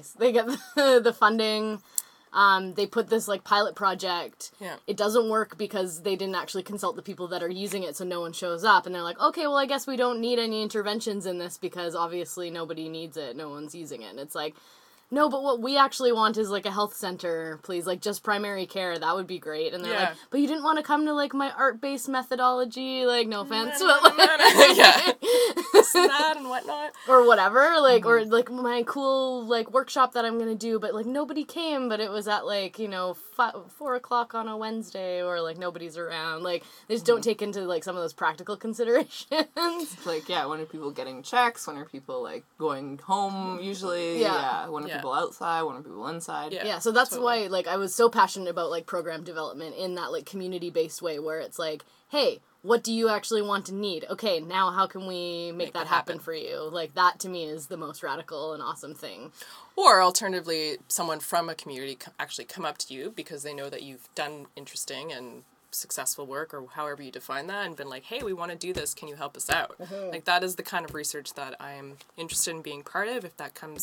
funding, they put this, like, pilot project, it doesn't work because they didn't actually consult the people that are using it, so no one shows up, and they're like, okay, well, I guess we don't need any interventions in this because obviously nobody needs it, no one's using it, and it's like, no, but what we actually want is, like, a health center, please, like, just primary care, that would be great. And they're like, but you didn't want to come to, like, my art-based methodology, like, no offense, but, like... Yeah. That and whatnot. Or whatever, like, or, like, my cool, like, workshop that I'm gonna do, but, like, nobody came, but it was at, like, 4 o'clock on a Wednesday, or, like, nobody's around, like, they just don't take into, like, some of those practical considerations. Like, when are people getting checks, when are people, like, going home, usually, when are people outside, when are people inside. Yeah, so that's why, like, I was so passionate about, like, program development in that, like, community-based way where it's like, hey, what do you actually want and need? Okay, now how can we make that happen for you? Like, that to me is the most radical and awesome thing. Or alternatively, someone from a community actually come up to you because they know that you've done interesting and successful work, or however you define that, and been like, hey, we want to do this, can you help us out? Like, that is the kind of research that I am interested in being part of, if that comes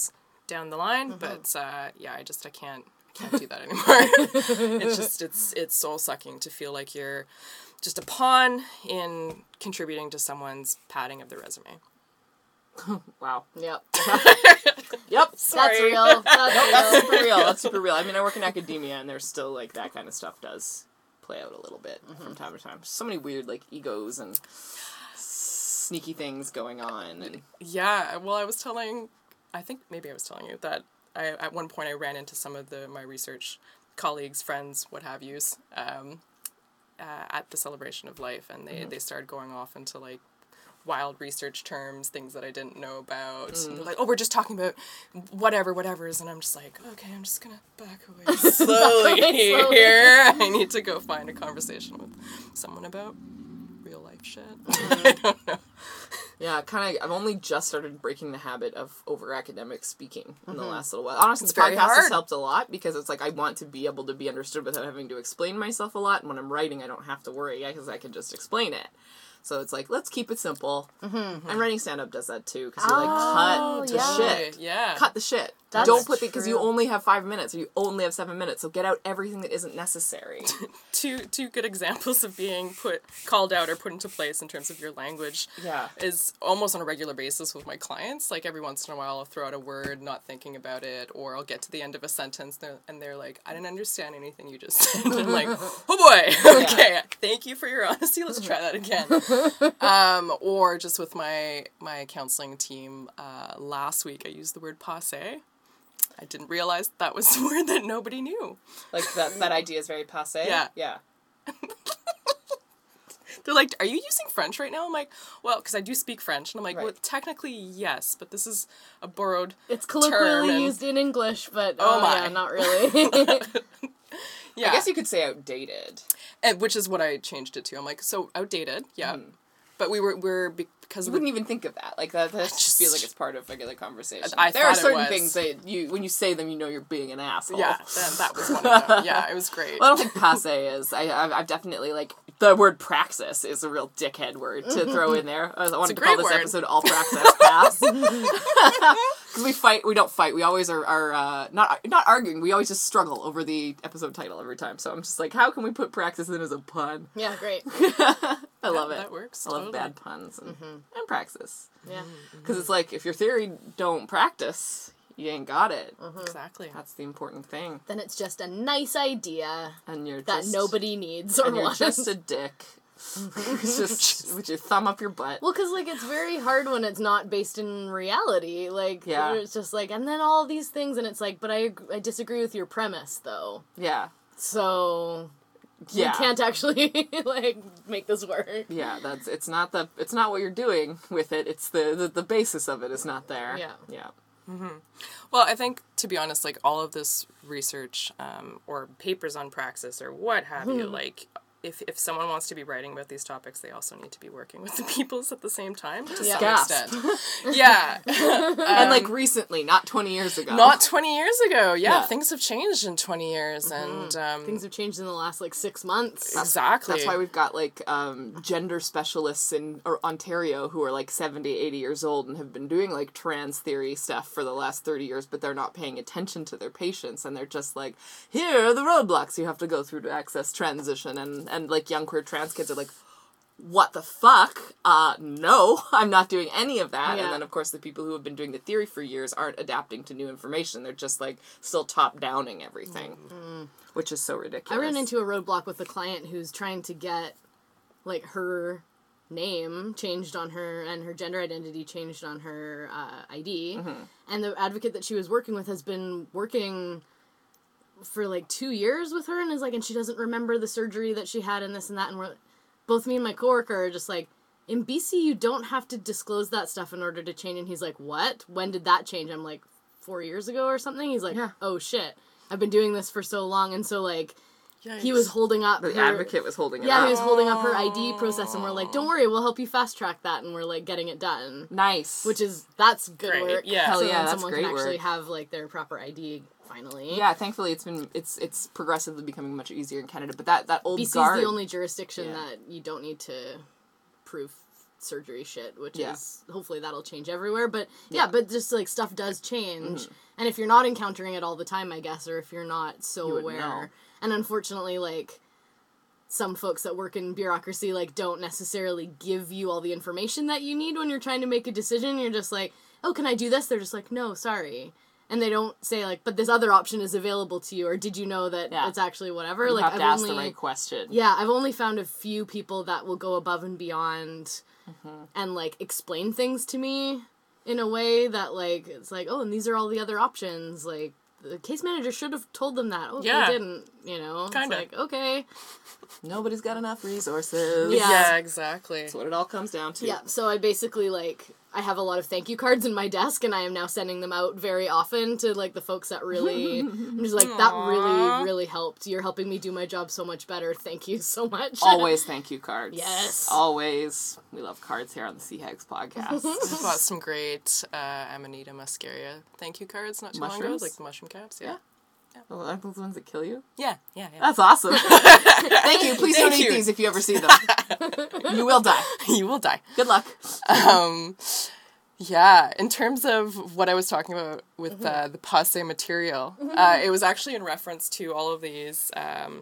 down the line, but I can't do that anymore. It's soul sucking to feel like you're just a pawn in contributing to someone's padding of the resume. Wow. Yep. Yep. That's real. That's super real. That's super real. I mean, I work in academia, and there's still, like, that kind of stuff does play out a little bit from time to time. So many weird, like, egos and sneaky things going on. And Yeah, well, I think maybe I was telling you that at one point I ran into some of my research colleagues, friends, what have yous, at the Celebration of Life, and they started going off into, like, wild research terms, things that I didn't know about. And they're like, oh, we're just talking about whatever's, and I'm just like, okay, I'm just gonna back away slowly here. I need to go find a conversation with someone about real life shit. I don't know. yeah, I've only just started breaking the habit of over-academic speaking in the last little while. Honestly, the podcast has helped a lot, because it's like I want to be able to be understood without having to explain myself a lot, and when I'm writing, I don't have to worry, because I can just explain it. So it's like, let's keep it simple. And writing stand-up does that too, because you cut the shit. Yeah. Cut the shit. That's Don't put because you true. only have 5 minutes, or you only have 7 minutes, so get out everything that isn't necessary. Two good examples of being called out or put into place in terms of your language is almost on a regular basis with my clients. Like, every once in a while I'll throw out a word not thinking about it, or I'll get to the end of a sentence and they're like, I didn't understand anything you just said. And I'm like, oh boy, okay, thank you for your honesty, let's try that again. Or just with my counseling team, last week I used the word passé. I didn't realize that was a word that nobody knew. Like, that idea is very passé? Yeah. Yeah. They're like, are you using French right now? I'm like, well, because I do speak French. And I'm like, Right. well, technically, yes, but this is a borrowed It's term. colloquially used in English, but my. yeah, not really. Yeah. I guess you could say outdated. And which is what I changed it to. I'm like, so outdated, yeah. But we're because You of wouldn't even think of that. Like, that just feels like it's part of regular conversation. I there are thought it certain was. things that when you say them, you know you're being an asshole. yeah, that was one of them. Yeah, it was great. Well, I don't think passe is. I've definitely, like, the word praxis is a real dickhead word to throw in there. I wanted to call this episode All Praxis Pass. Because we don't fight. We always are not arguing. We always just struggle over the episode title every time. So I'm just like, how can we put praxis in as a pun? Yeah, great. I love it. That works. I love totally. bad puns and praxis. Yeah. Because it's like, if your theory don't practice, you ain't got it. Exactly. That's the important thing. Then it's just a nice idea And you're that just, nobody needs or and you're wants. just a dick. It's just with your thumb up your butt. Well, because, like, it's very hard when it's not based in reality. Like, Yeah. it's just like, and then all these things, and it's like, but I disagree with your premise, though. Yeah. So, Yeah. you can't actually, like, make this work. Yeah, it's not what you're doing with it. It's the basis of it is not there. Yeah. Yeah. Well, I think, to be honest, like, all of this research, or papers on praxis or what have you, like, if someone wants to be writing about these topics, they also need to be working with the peoples at the same time, to some Gasp. extent. Yeah. And, like, recently, not 20 years ago. Not 20 years ago. Yeah, Yeah. things have changed in 20 years, and Things have changed in the last, like, 6 months. exactly. That's why we've got, like, gender specialists in Ontario who are, like, 70, 80 years old and have been doing, like, trans theory stuff for the last 30 years, but they're not paying attention to their patients, and they're just like, here are the roadblocks you have to go through to access transition, and like, young queer trans kids are like, what the fuck? No, I'm not doing any of that. Yeah. And then, of course, the people who have been doing the theory for years aren't adapting to new information. They're just, like, still top-downing everything, which is so ridiculous. I ran into a roadblock with a client who's trying to get, like, her name changed on her and her gender identity changed on her ID. And the advocate that she was working with has been working for, like, 2 years with her and is like, and she doesn't remember the surgery that she had and this and that. And we're, both me and my coworker are just like, in BC, you don't have to disclose that stuff in order to change. And he's like, what? When did that change? I'm like, 4 years ago or something? He's like, Yeah. oh shit. I've been doing this for so long. And so, like, he Yikes. was holding up The her... advocate was holding it Yeah, up. he was holding up her ID process, and we're like, don't worry, we'll help you fast-track that, and we're, like, getting it done. Nice. That's good Great, work. yeah. Hell so yeah, then that's someone great can actually work. have, like, their proper ID, finally. Yeah, thankfully it's progressively becoming much easier in Canada, but that old BC's guard... the only jurisdiction Yeah. that you don't need to prove surgery shit, which Yeah. is, hopefully that'll change everywhere. But, but just, like, stuff does change. And if you're not encountering it all the time, I guess, or if you're not so You wouldn't aware. know. And unfortunately, like, some folks that work in bureaucracy, like, don't necessarily give you all the information that you need when you're trying to make a decision. You're just like, oh, can I do this? They're just like, no, sorry. And they don't say, like, but this other option is available to you, or did you know that it's actually whatever? You like, have to I've ask only, the right question. Yeah, I've only found a few people that will go above and beyond and, like, explain things to me in a way that, like, it's like, oh, and these are all the other options. Like, the case manager should have told them that. Oh, Yeah. they didn't, you know? Kinda. It's like, okay. Nobody's got enough resources. Yeah. Yeah, exactly. That's what it all comes down to. Yeah, so I basically, like, I have a lot of thank you cards in my desk, and I am now sending them out very often to, like, the folks that really, I'm just like, that really, really helped. You're helping me do my job so much better. Thank you so much. Always thank you cards. Yes. Always. We love cards here on the Seahags podcast. I bought some great Amanita muscaria thank you cards not too long ago, Mushrooms? like the mushroom caps. Yeah. Oh, aren't those the ones that kill you? Yeah. That's awesome. Thank you. Please don't Thank eat you. these if you ever see them. You will die. You will die. Good luck. Yeah, in terms of what I was talking about with the passe material, it was actually in reference to all of these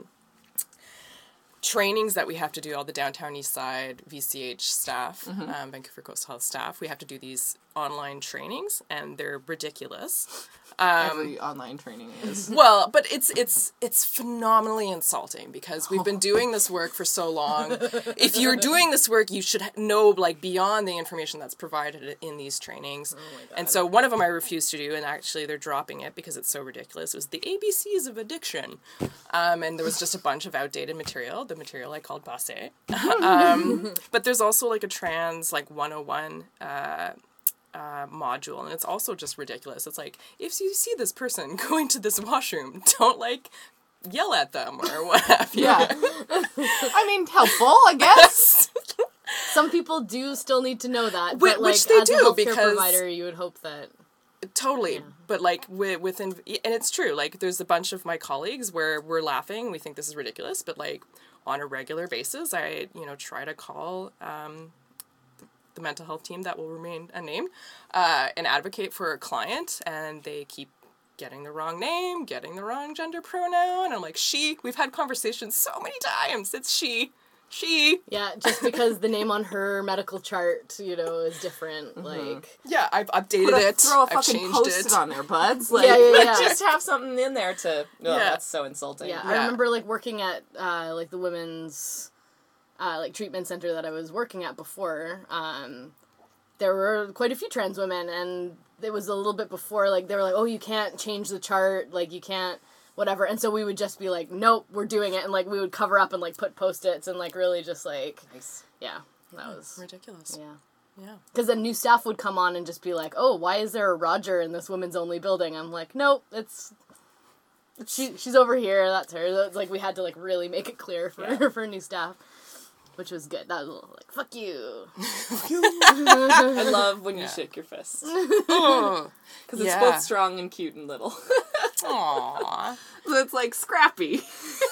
trainings that we have to do, all the Downtown East Side VCH staff, Vancouver Coastal Health staff. We have to do these online trainings, and they're ridiculous. Every online training is. Well, but it's phenomenally insulting because we've been doing this work for so long. If you're doing this work, you should know, like, beyond the information that's provided in these trainings. Oh my God. And so one of them I refused to do, and actually they're dropping it because it's so ridiculous. It was the ABCs of addiction. And there was just a bunch of outdated material, the material I called passe. But there's also, like, a trans, like, 101 module, and it's also just ridiculous. It's like, if you see this person going to this washroom, don't, like, yell at them or what have you. Yeah. I mean, helpful, I guess. Some people do still need to know that, Which but, like, they as a do, healthcare because- provider, you would hope that... Totally. But, like, within, and it's true, like, there's a bunch of my colleagues where we're laughing, we think this is ridiculous, but, like, on a regular basis, I, try to call, the mental health team that will remain unnamed, and advocate for a client, and they keep getting the wrong name, getting the wrong gender pronoun. I'm like, she. We've had conversations so many times. It's she. Yeah, just because the name on her medical chart, is different. Like, Yeah, I've updated it. Throw a I've fucking changed post-it it. on there, buds. Like, Yeah. just have something in there to... Oh, Yeah. that's so insulting. yeah, I remember, like, working at, like, the women's, like, treatment center that I was working at before. There were quite a few trans women, and it was a little bit before, like, they were like, oh, you can't change the chart, like, you can't, whatever, and so we would just be like, nope, we're doing it, and, like, we would cover up and, like, put Post-its, and, like, really just, like, Nice. yeah, that was, Ridiculous. yeah. Because then new staff would come on and just be like, oh, why is there a Roger in this women's only building? I'm like, nope, she's over here, that's her. It's like, we had to, like, really make it clear for new staff. Which was good. That was a little like, fuck you. I love when you shake your fist. Because it's both strong and cute and little. Aww. So it's like scrappy.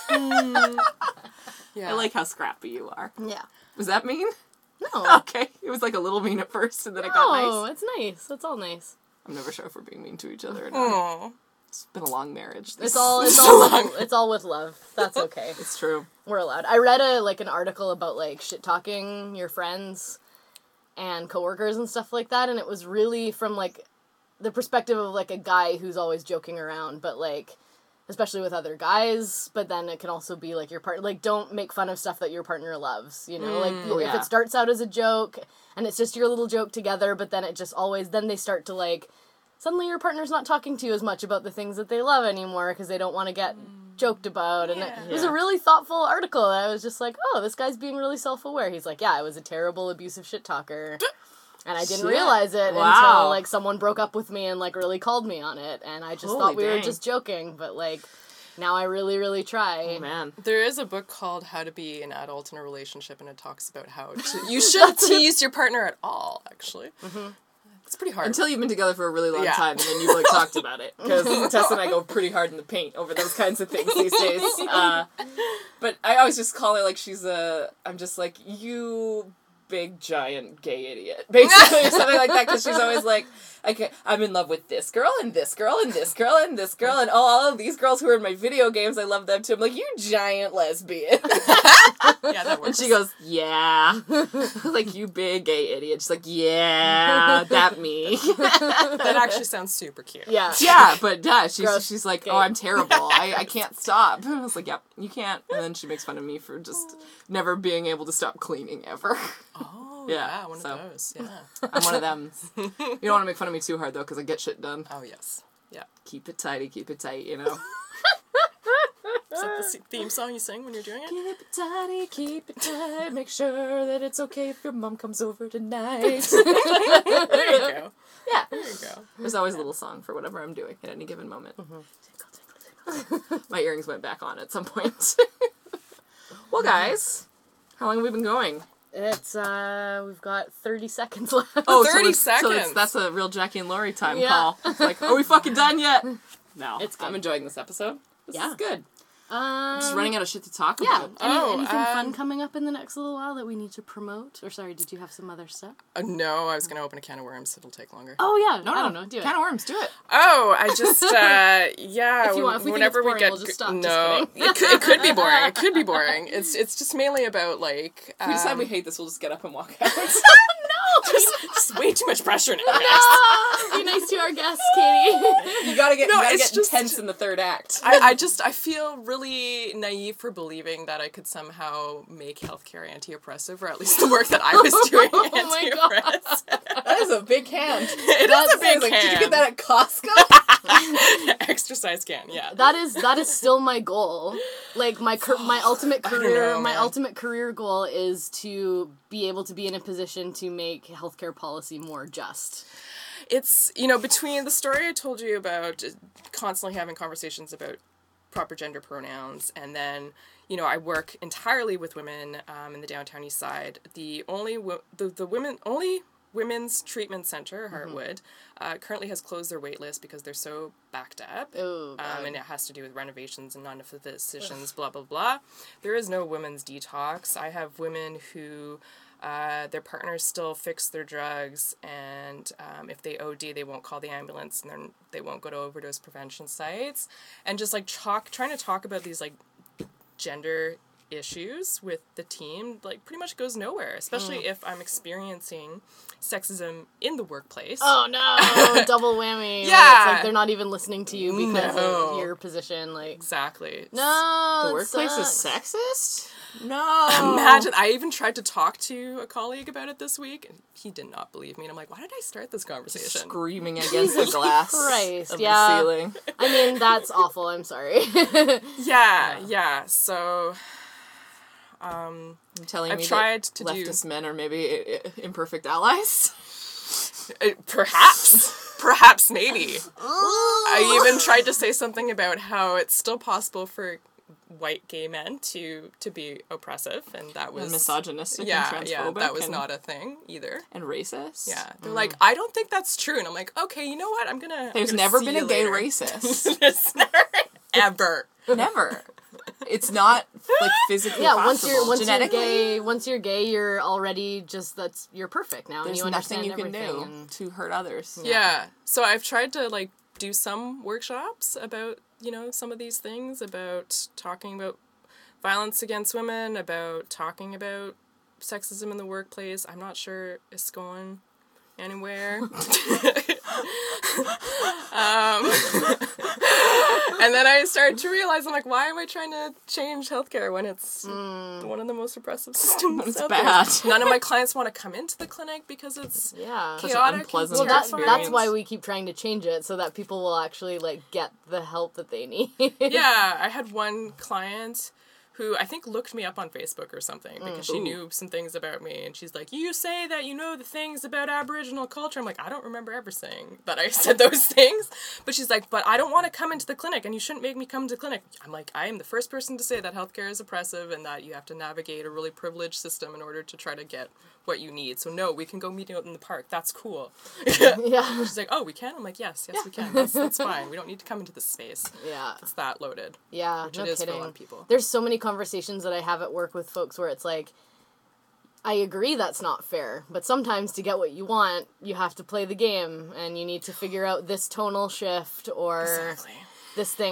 Yeah. I like how scrappy you are. Yeah. Was that mean? No. Okay. It was like a little mean at first and then it got Oh, nice. it's nice. It's all nice. I'm never sure if we're being mean to each other or not. Aww. It's been a long marriage. It's all with love. That's okay. It's true. We're allowed. I read an article about, like, shit talking your friends and coworkers and stuff like that, and it was really from, like, the perspective of, like, a guy who's always joking around, but, like, especially with other guys, but then it can also be, like, your partner, like, don't make fun of stuff that your partner loves, like, if it starts out as a joke, and it's just your little joke together, but then it just always, then they start to, like, suddenly your partner's not talking to you as much about the things that they love anymore because they don't want to get joked about. And it was a really thoughtful article. I was just like, oh, this guy's being really self-aware. He's like, yeah, I was a terrible abusive shit talker. And I didn't realize it until, like, someone broke up with me and, like, really called me on it. And I just thought we were just joking. But, like, now I really, really try. Oh, man. There is a book called How to Be an Adult in a Relationship, and it talks about how you shouldn't tease your partner at all, actually. Mm-hmm. It's pretty hard. Until you've been together for a really long time, and then you've, like, talked about it. Because Tessa and I go pretty hard in the paint over those kinds of things these days. But I always just call her, like, I'm just like, you big, giant gay idiot, basically, or something like that, because she's always like, okay, I'm in love with this girl, and this girl, and this girl, and this girl, and all of these girls who are in my video games, I love them too. I'm like, you giant lesbian. Yeah, that works. And she goes, yeah. Like, you big gay idiot. She's like, yeah, that me. That actually sounds super cute. Yeah. Yeah, but she's Gross. like, Gay. oh, I'm terrible. I can't stop. And I was like, yep, you can't. And then she makes fun of me for just never being able to stop cleaning ever. Oh, Yeah, yeah, one so. of those. Yeah. I'm one of them. You don't want to make fun of me too hard, though, because I get shit done. Oh, yes. Yeah. Keep it tight, you know? Is that the theme song you sing when you're doing it? Keep it tighty, keep it tight. Make sure that it's okay if your mom comes over tonight. There you go. Yeah. There you go. There's always a little song for whatever I'm doing at any given moment. My earrings went back on at some point. Well, guys, how long have we been going? It's, we've got 30 seconds left. Oh, 30 so seconds. that's a real Jackie and Laurie time Yeah. call. It's like, are we fucking done yet? No. It's good. I'm enjoying this episode. This Yeah. is good. I'm just running out of shit to talk Yeah. about. Anything fun coming up in the next little while that we need to promote? Or sorry, did you have some other stuff? No, I was going to open a can of worms. It'll take longer. Oh, yeah. No, I don't know. Do it. Can of worms, do it. Oh, I just, yeah. If you want- if we think whenever it's boring, we get, we'll just stop. Just no, it could be boring. It could be boring. It's just mainly about, like, If we decide we hate this, we'll just get up and walk out. just way too much pressure now. Be nice to our guests, Katie. You gotta get, it's just- intense in the third act. I feel really naive for believing that I could somehow make healthcare anti-oppressive, or at least the work that I was doing my God. anti-oppressive. That is a big hand. It is a big Like, hand. did you get that at Costco? Exercise can, yeah. That is still my goal. Like my ultimate I don't career, know, my man. ultimate career goal is to be able to be in a position to make healthcare policy more just. It's, between the story I told you about constantly having conversations about proper gender pronouns, and then, I work entirely with women in the downtown east side. The only women's treatment center, Heartwood, currently has closed their wait list because they're so backed up. Oh, God. And it has to do with renovations and not enough physicians, blah, blah, blah. There is no women's detox. I have women who... their partners still fix their drugs, and if they OD, they won't call the ambulance, and then they won't go to overdose prevention sites. And just like trying to talk about these like gender issues with the team, like pretty much goes nowhere, especially if I'm experiencing sexism in the workplace. Oh no, double whammy. Yeah. It's like they're not even listening to you because No. of your position. Like, Exactly. no, The it workplace is sucks. sexist? No. Imagine, I even tried to talk to a colleague about it this week, and he did not believe me. And I'm like, why did I start this conversation? Screaming against the glass Christ, of yeah. the ceiling. I mean, that's awful. I'm sorry. Yeah. So, You're telling I've me tried that to leftist men are maybe imperfect allies? Perhaps, maybe. I even tried to say something about how it's still possible for white gay men to be oppressive, and that was And misogynistic yeah, and transphobic. yeah, that was and, not a thing either. And racist. Yeah, they're like, I don't think that's true, and I'm like, okay, you know what? There's I'm gonna never see been you a gay later. racist. There's never ever. Never. It's not like physically Yeah, possible. once you're gay, you're already you're perfect now. There's and you nothing understand you can everything. do And to hurt others. Yeah. So I've tried to like do some workshops about, some of these things, about talking about violence against women, about talking about sexism in the workplace. I'm not sure it's going anywhere. And then I started to realize, I'm like, why am I trying to change healthcare when it's one of the most oppressive systems It's out bad. there? None of my clients want to come into the clinic because it's yeah. Such an chaotic. unpleasant Well, experience. that's why we keep trying to change it so that people will actually get the help that they need. Yeah, I had one client who I think looked me up on Facebook or something because she knew some things about me, and she's like, you say that you know the things about Aboriginal culture. I'm like, I don't remember ever saying that I said those things. But she's like, but I don't want to come into the clinic, and you shouldn't make me come to the clinic. I'm like, I am the first person to say that healthcare is oppressive and that you have to navigate a really privileged system in order to try to get what you need. So no, we can go meet out in the park. That's cool. Yeah. She's like, oh, we can? I'm like, yes, we can. That's fine. We don't need to come into this space. Yeah. It's that loaded. Yeah, Which no it is for a kidding. lot of people. There's so many conversations that I have at work with folks where it's like, I agree that's not fair, but sometimes to get what you want, you have to play the game, and you need to figure out this tonal shift or Exactly. this thing.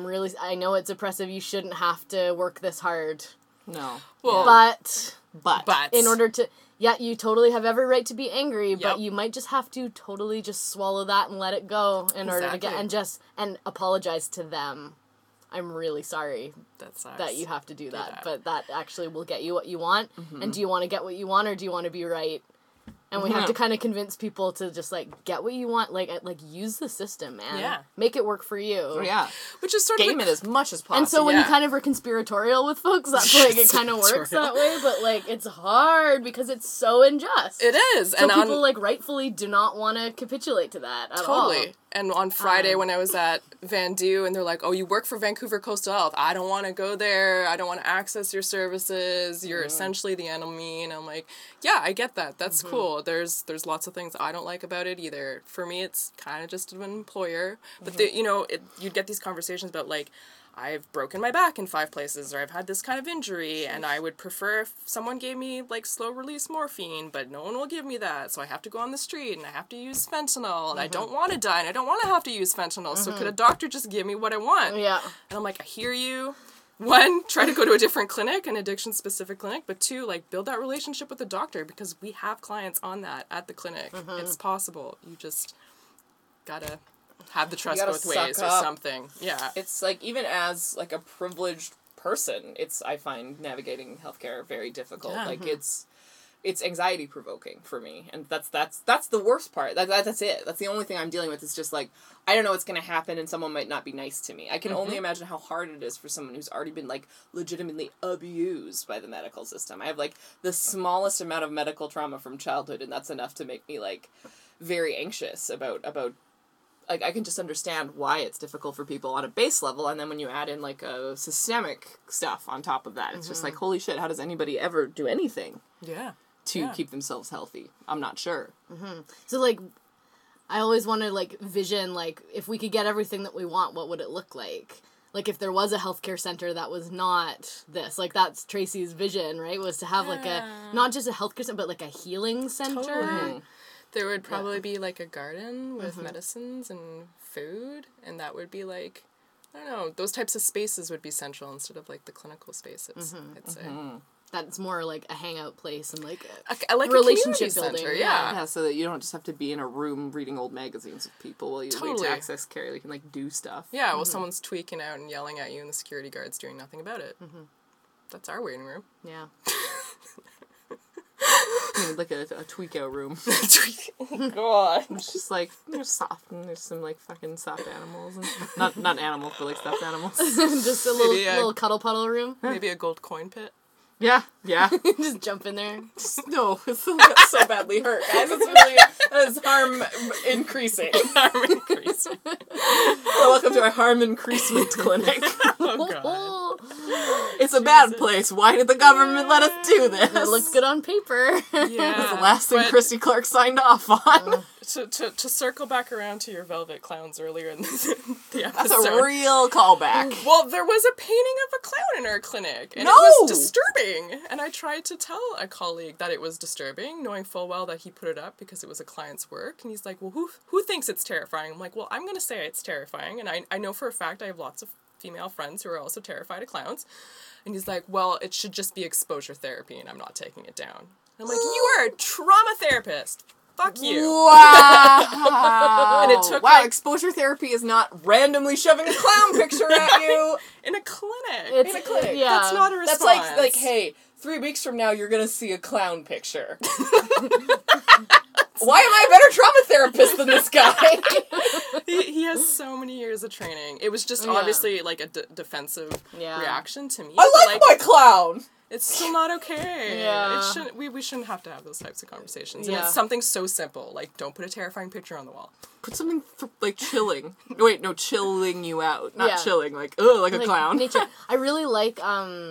I know it's oppressive, you shouldn't have to work this hard. No. Well, But but in order to, you totally have every right to be angry, but Yep. you might just have to totally just swallow that and let it go in order to get, Exactly. and apologize to them. I'm really sorry that sucks. that you have to do that, that. but that actually will get you what you want. And do you want to get what you want, or do you want to be right? And we have to kind of convince people to just, like, get what you want, like use the system, man. Yeah. Make it work for you. Oh, yeah. Which is sort Game of it as much as possible. And so when you Yeah. kind of are conspiratorial with folks, that's like, it kind of works that way, but, like, it's hard because it's so unjust. it is, So and people, on, like, rightfully do not want to capitulate to that at all. totally. And on Friday when I was at Van Dew, and they're like, "Oh, you work for Vancouver Coastal Health. I don't want to go there. I don't want to access your services. You're essentially the enemy." And I'm like, "Yeah, I get that. That's cool. There's lots of things I don't like about it either. For me, it's kind of just an employer. But you'd get these conversations about, like, I've broken my back in 5 places, or I've had this kind of injury, and I would prefer if someone gave me, like, slow-release morphine, but no one will give me that, so I have to go on the street, and I have to use fentanyl, and I don't want to die, and I don't want to have to use fentanyl, so could a doctor just give me what I want?" Yeah. And I'm like, I hear you. 1, try to go to a different clinic, an addiction-specific clinic, but 2, like, build that relationship with the doctor, because we have clients on that at the clinic. It's possible. You just gotta have the trust gotta both ways suck or up. something. Yeah. It's like, even as like a privileged person, I find navigating healthcare very difficult. Yeah. Like it's anxiety provoking for me, and that's the worst part. That's it. That's the only thing I'm dealing with. It's just like, I don't know what's gonna happen, and someone might not be nice to me. I can only imagine how hard it is for someone who's already been, like, legitimately abused by the medical system. I have, like, the smallest amount of medical trauma from childhood, and that's enough to make me, like, very anxious about like, I can just understand why it's difficult for people on a base level, and then when you add in, like, a systemic stuff on top of that, it's just like, holy shit, how does anybody ever do anything Yeah. to keep themselves healthy? I'm not sure. So, like, I always wanted, like, vision, like, if we could get everything that we want, what would it look like? Like, if there was a healthcare center that was not this. Like, that's Tracy's vision, right? Was to have, like, not just a healthcare center, but, like, a healing center. Totally. There would probably be, like, a garden with medicines and food, and that would be, like, I don't know, those types of spaces would be central instead of, like, the clinical spaces, I'd say. That's more like a hangout place and, like, Like relationship a community building. center, Yeah. Yeah, so that you don't just have to be in a room reading old magazines with people while you wait Totally. to access care. You can, like, do stuff. Yeah, well, someone's tweaking out and yelling at you, and the security guard's doing nothing about it. That's our waiting room. Yeah. You know, like a tweak out room. Oh, God. It's just like, there's soft, and there's some, like, fucking soft animals. And not animals, but, like, stuffed animals. Just a Maybe, little cuddle puddle room. Maybe a gold coin pit. Yeah. Just jump in there. No, it's so badly hurt, guys. It's really, that is harm increasing. Harm increasing. Welcome to our harm increasement clinic. Oh, God. Oh, It's a bad place. Why did the government let us do this? it looks good on paper. Yeah. That's the last thing but Christy Clark signed off on. To circle back around to your velvet clowns earlier in the episode. That's a real callback. Well, there was a painting of a clown in our clinic, and No! it was disturbing. And I tried to tell a colleague that it was disturbing, knowing full well that he put it up because it was a client's work. And he's like, well, who thinks it's terrifying? I'm like, well, I'm going to say it's terrifying. And I know for a fact I have lots of female friends who are also terrified of clowns. And he's like, well, it should just be exposure therapy, and I'm not taking it down. And I'm like, you are a trauma therapist. Fuck you. Wow. And it took, wow, like- exposure therapy is not randomly shoving a clown picture at you. In a clinic. It's, In a clinic. Yeah. That's not a response. That's like, hey, 3 weeks from now you're gonna see a clown picture. Why am I a better trauma therapist than this guy? He has so many years of training. It was just obviously like a defensive reaction to me. I like my clown. It's still not okay. Yeah. It shouldn't. We shouldn't have to have those types of conversations. And Yeah. it's something so simple, like don't put a terrifying picture on the wall. Put something like chilling. Wait, no, chilling you out, not Yeah. chilling. Like, ugh, like a clown. Nature. I really like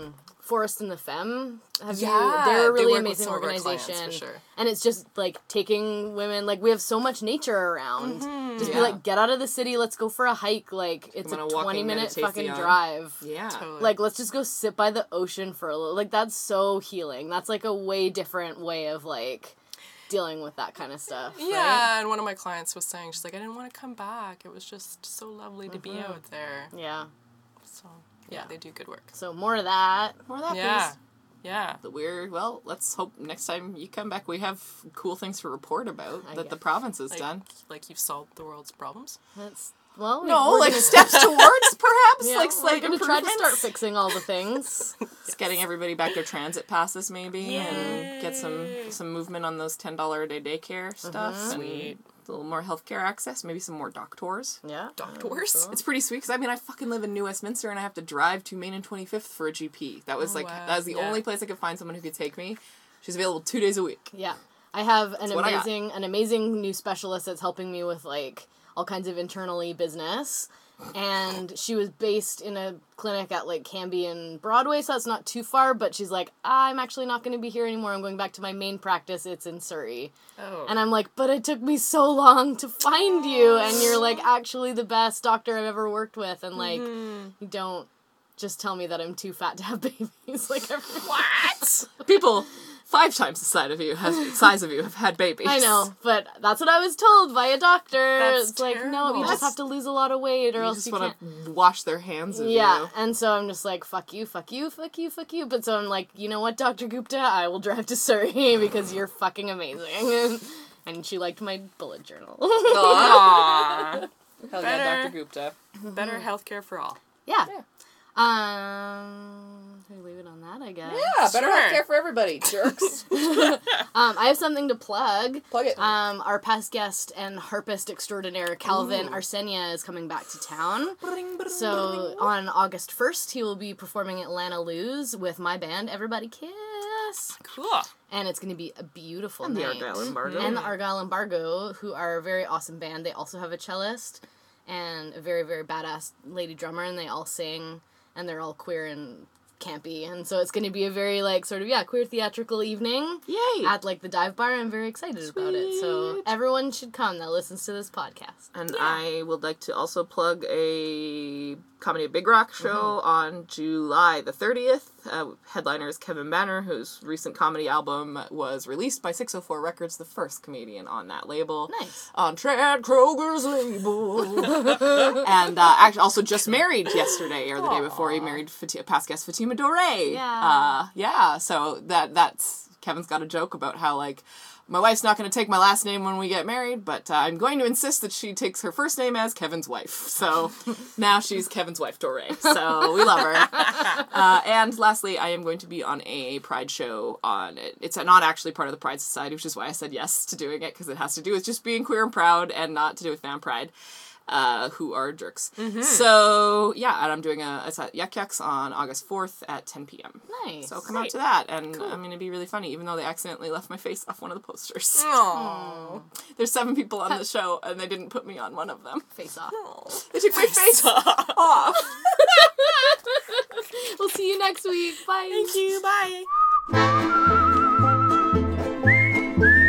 Forest and the Femme. Have Yeah, they're a they really work with amazing some of our clients, organization. for sure. And it's just like taking women, like we have so much nature around. Just be Yeah. like, get out of the city, let's go for a hike. Like it's a on a walking 20-minute fucking meditation. drive. Yeah. Totally. Like let's just go sit by the ocean for a little. Like that's so healing. That's like a way different way of like dealing with that kind of stuff. Yeah, Right? and one of my clients was saying, she's like, I didn't want to come back. It was just so lovely to be out there. Yeah. So, yeah, they do good work. So more of that. More of that, Yeah. please. Yeah. Well, let's hope next time you come back we have cool things to report about that the guess. province has done. Like you've solved the world's problems. That's well. No, we're like gonna- steps towards perhaps, yeah, like we're slight gonna try to start improvements. fixing all the things. Just getting everybody back their transit passes maybe, and get some movement on those $10 a day daycare stuff. And Sweet. a little more healthcare access, maybe some more doctors. Yeah. Doctors? It's pretty sweet because I fucking live in New Westminster and I have to drive to Main and 25th for a GP. That was Oh, wow. that was the Yeah. only place I could find someone who could take me. She's available 2 days a week. Yeah. I have what I got. an amazing new specialist that's helping me with like all kinds of internally business. And she was based in a clinic at like Cambie and Broadway, so that's not too far, but she's like, I'm actually not going to be here anymore. I'm going back to my main practice. It's in Surrey. Oh. And I'm like, but it took me so long to find you, and you're like actually the best doctor I've ever worked with, and like you don't just tell me that I'm too fat to have babies like everyone. What? People 5 times the size of you have had babies. I know, but that's what I was told by a doctor. That's it's like, no, you terrible. just have to lose a lot of weight or You else just you want can't. to wash their hands of Yeah, you. and so I'm just like, fuck you, fuck you, fuck you, fuck you. But so I'm like, you know what, Dr. Gupta, I will drive to Surrey because you're fucking amazing. And she liked my bullet journal. Aww. Hell yeah, Better. Dr. Gupta. Better healthcare for all. Yeah. Yeah. Can we leave it on that, I guess? Yeah, better Sure. healthcare for everybody, jerks. I have something to plug. Plug it. Our past guest and harpist extraordinaire, Calvin Arsenia, is coming back to town. So on August 1st, he will be performing at Lana Lou's with my band, Everybody Kiss. Cool. And it's going to be a beautiful And the night. Argyle Embargo. And the Argyle Embargo, who are a very awesome band. They also have a cellist and a very, very badass lady drummer, and they all sing, and they're all queer and campy. And so it's going to be a very, like, sort of, queer theatrical evening. Yay! At, like, the dive bar. I'm very excited about it. So Sweet. everyone should come that listens to this podcast. And I would like to also plug a Comedy at Big Rock show on July the 30th. Headliner is Kevin Banner, whose recent comedy album was released by 604 Records, the first comedian on that label. Nice. On Chad Kroger's label. And actually also just married yesterday, or the day before. He married past guest Fatima Dore. Yeah. So that's... Kevin's got a joke about how, like, my wife's not going to take my last name when we get married, but I'm going to insist that she takes her first name as Kevin's wife. So now she's Kevin's wife, Dore. So we love her. And lastly, I am going to be on a Pride show on it. It's not actually part of the Pride Society, which is why I said yes to doing it, because it has to do with just being queer and proud and not to do with fan pride. Who are jerks. So, yeah, and I'm doing it's at Yuck Yucks on August 4th at 10 p.m. Nice. So come out to that, and I'm going to be really funny, even though they accidentally left my face off one of the posters. Aww. There's 7 people on the show, and they didn't put me on one of them. Face off. They took my face off. We'll see you next week. Bye. Thank you. Bye.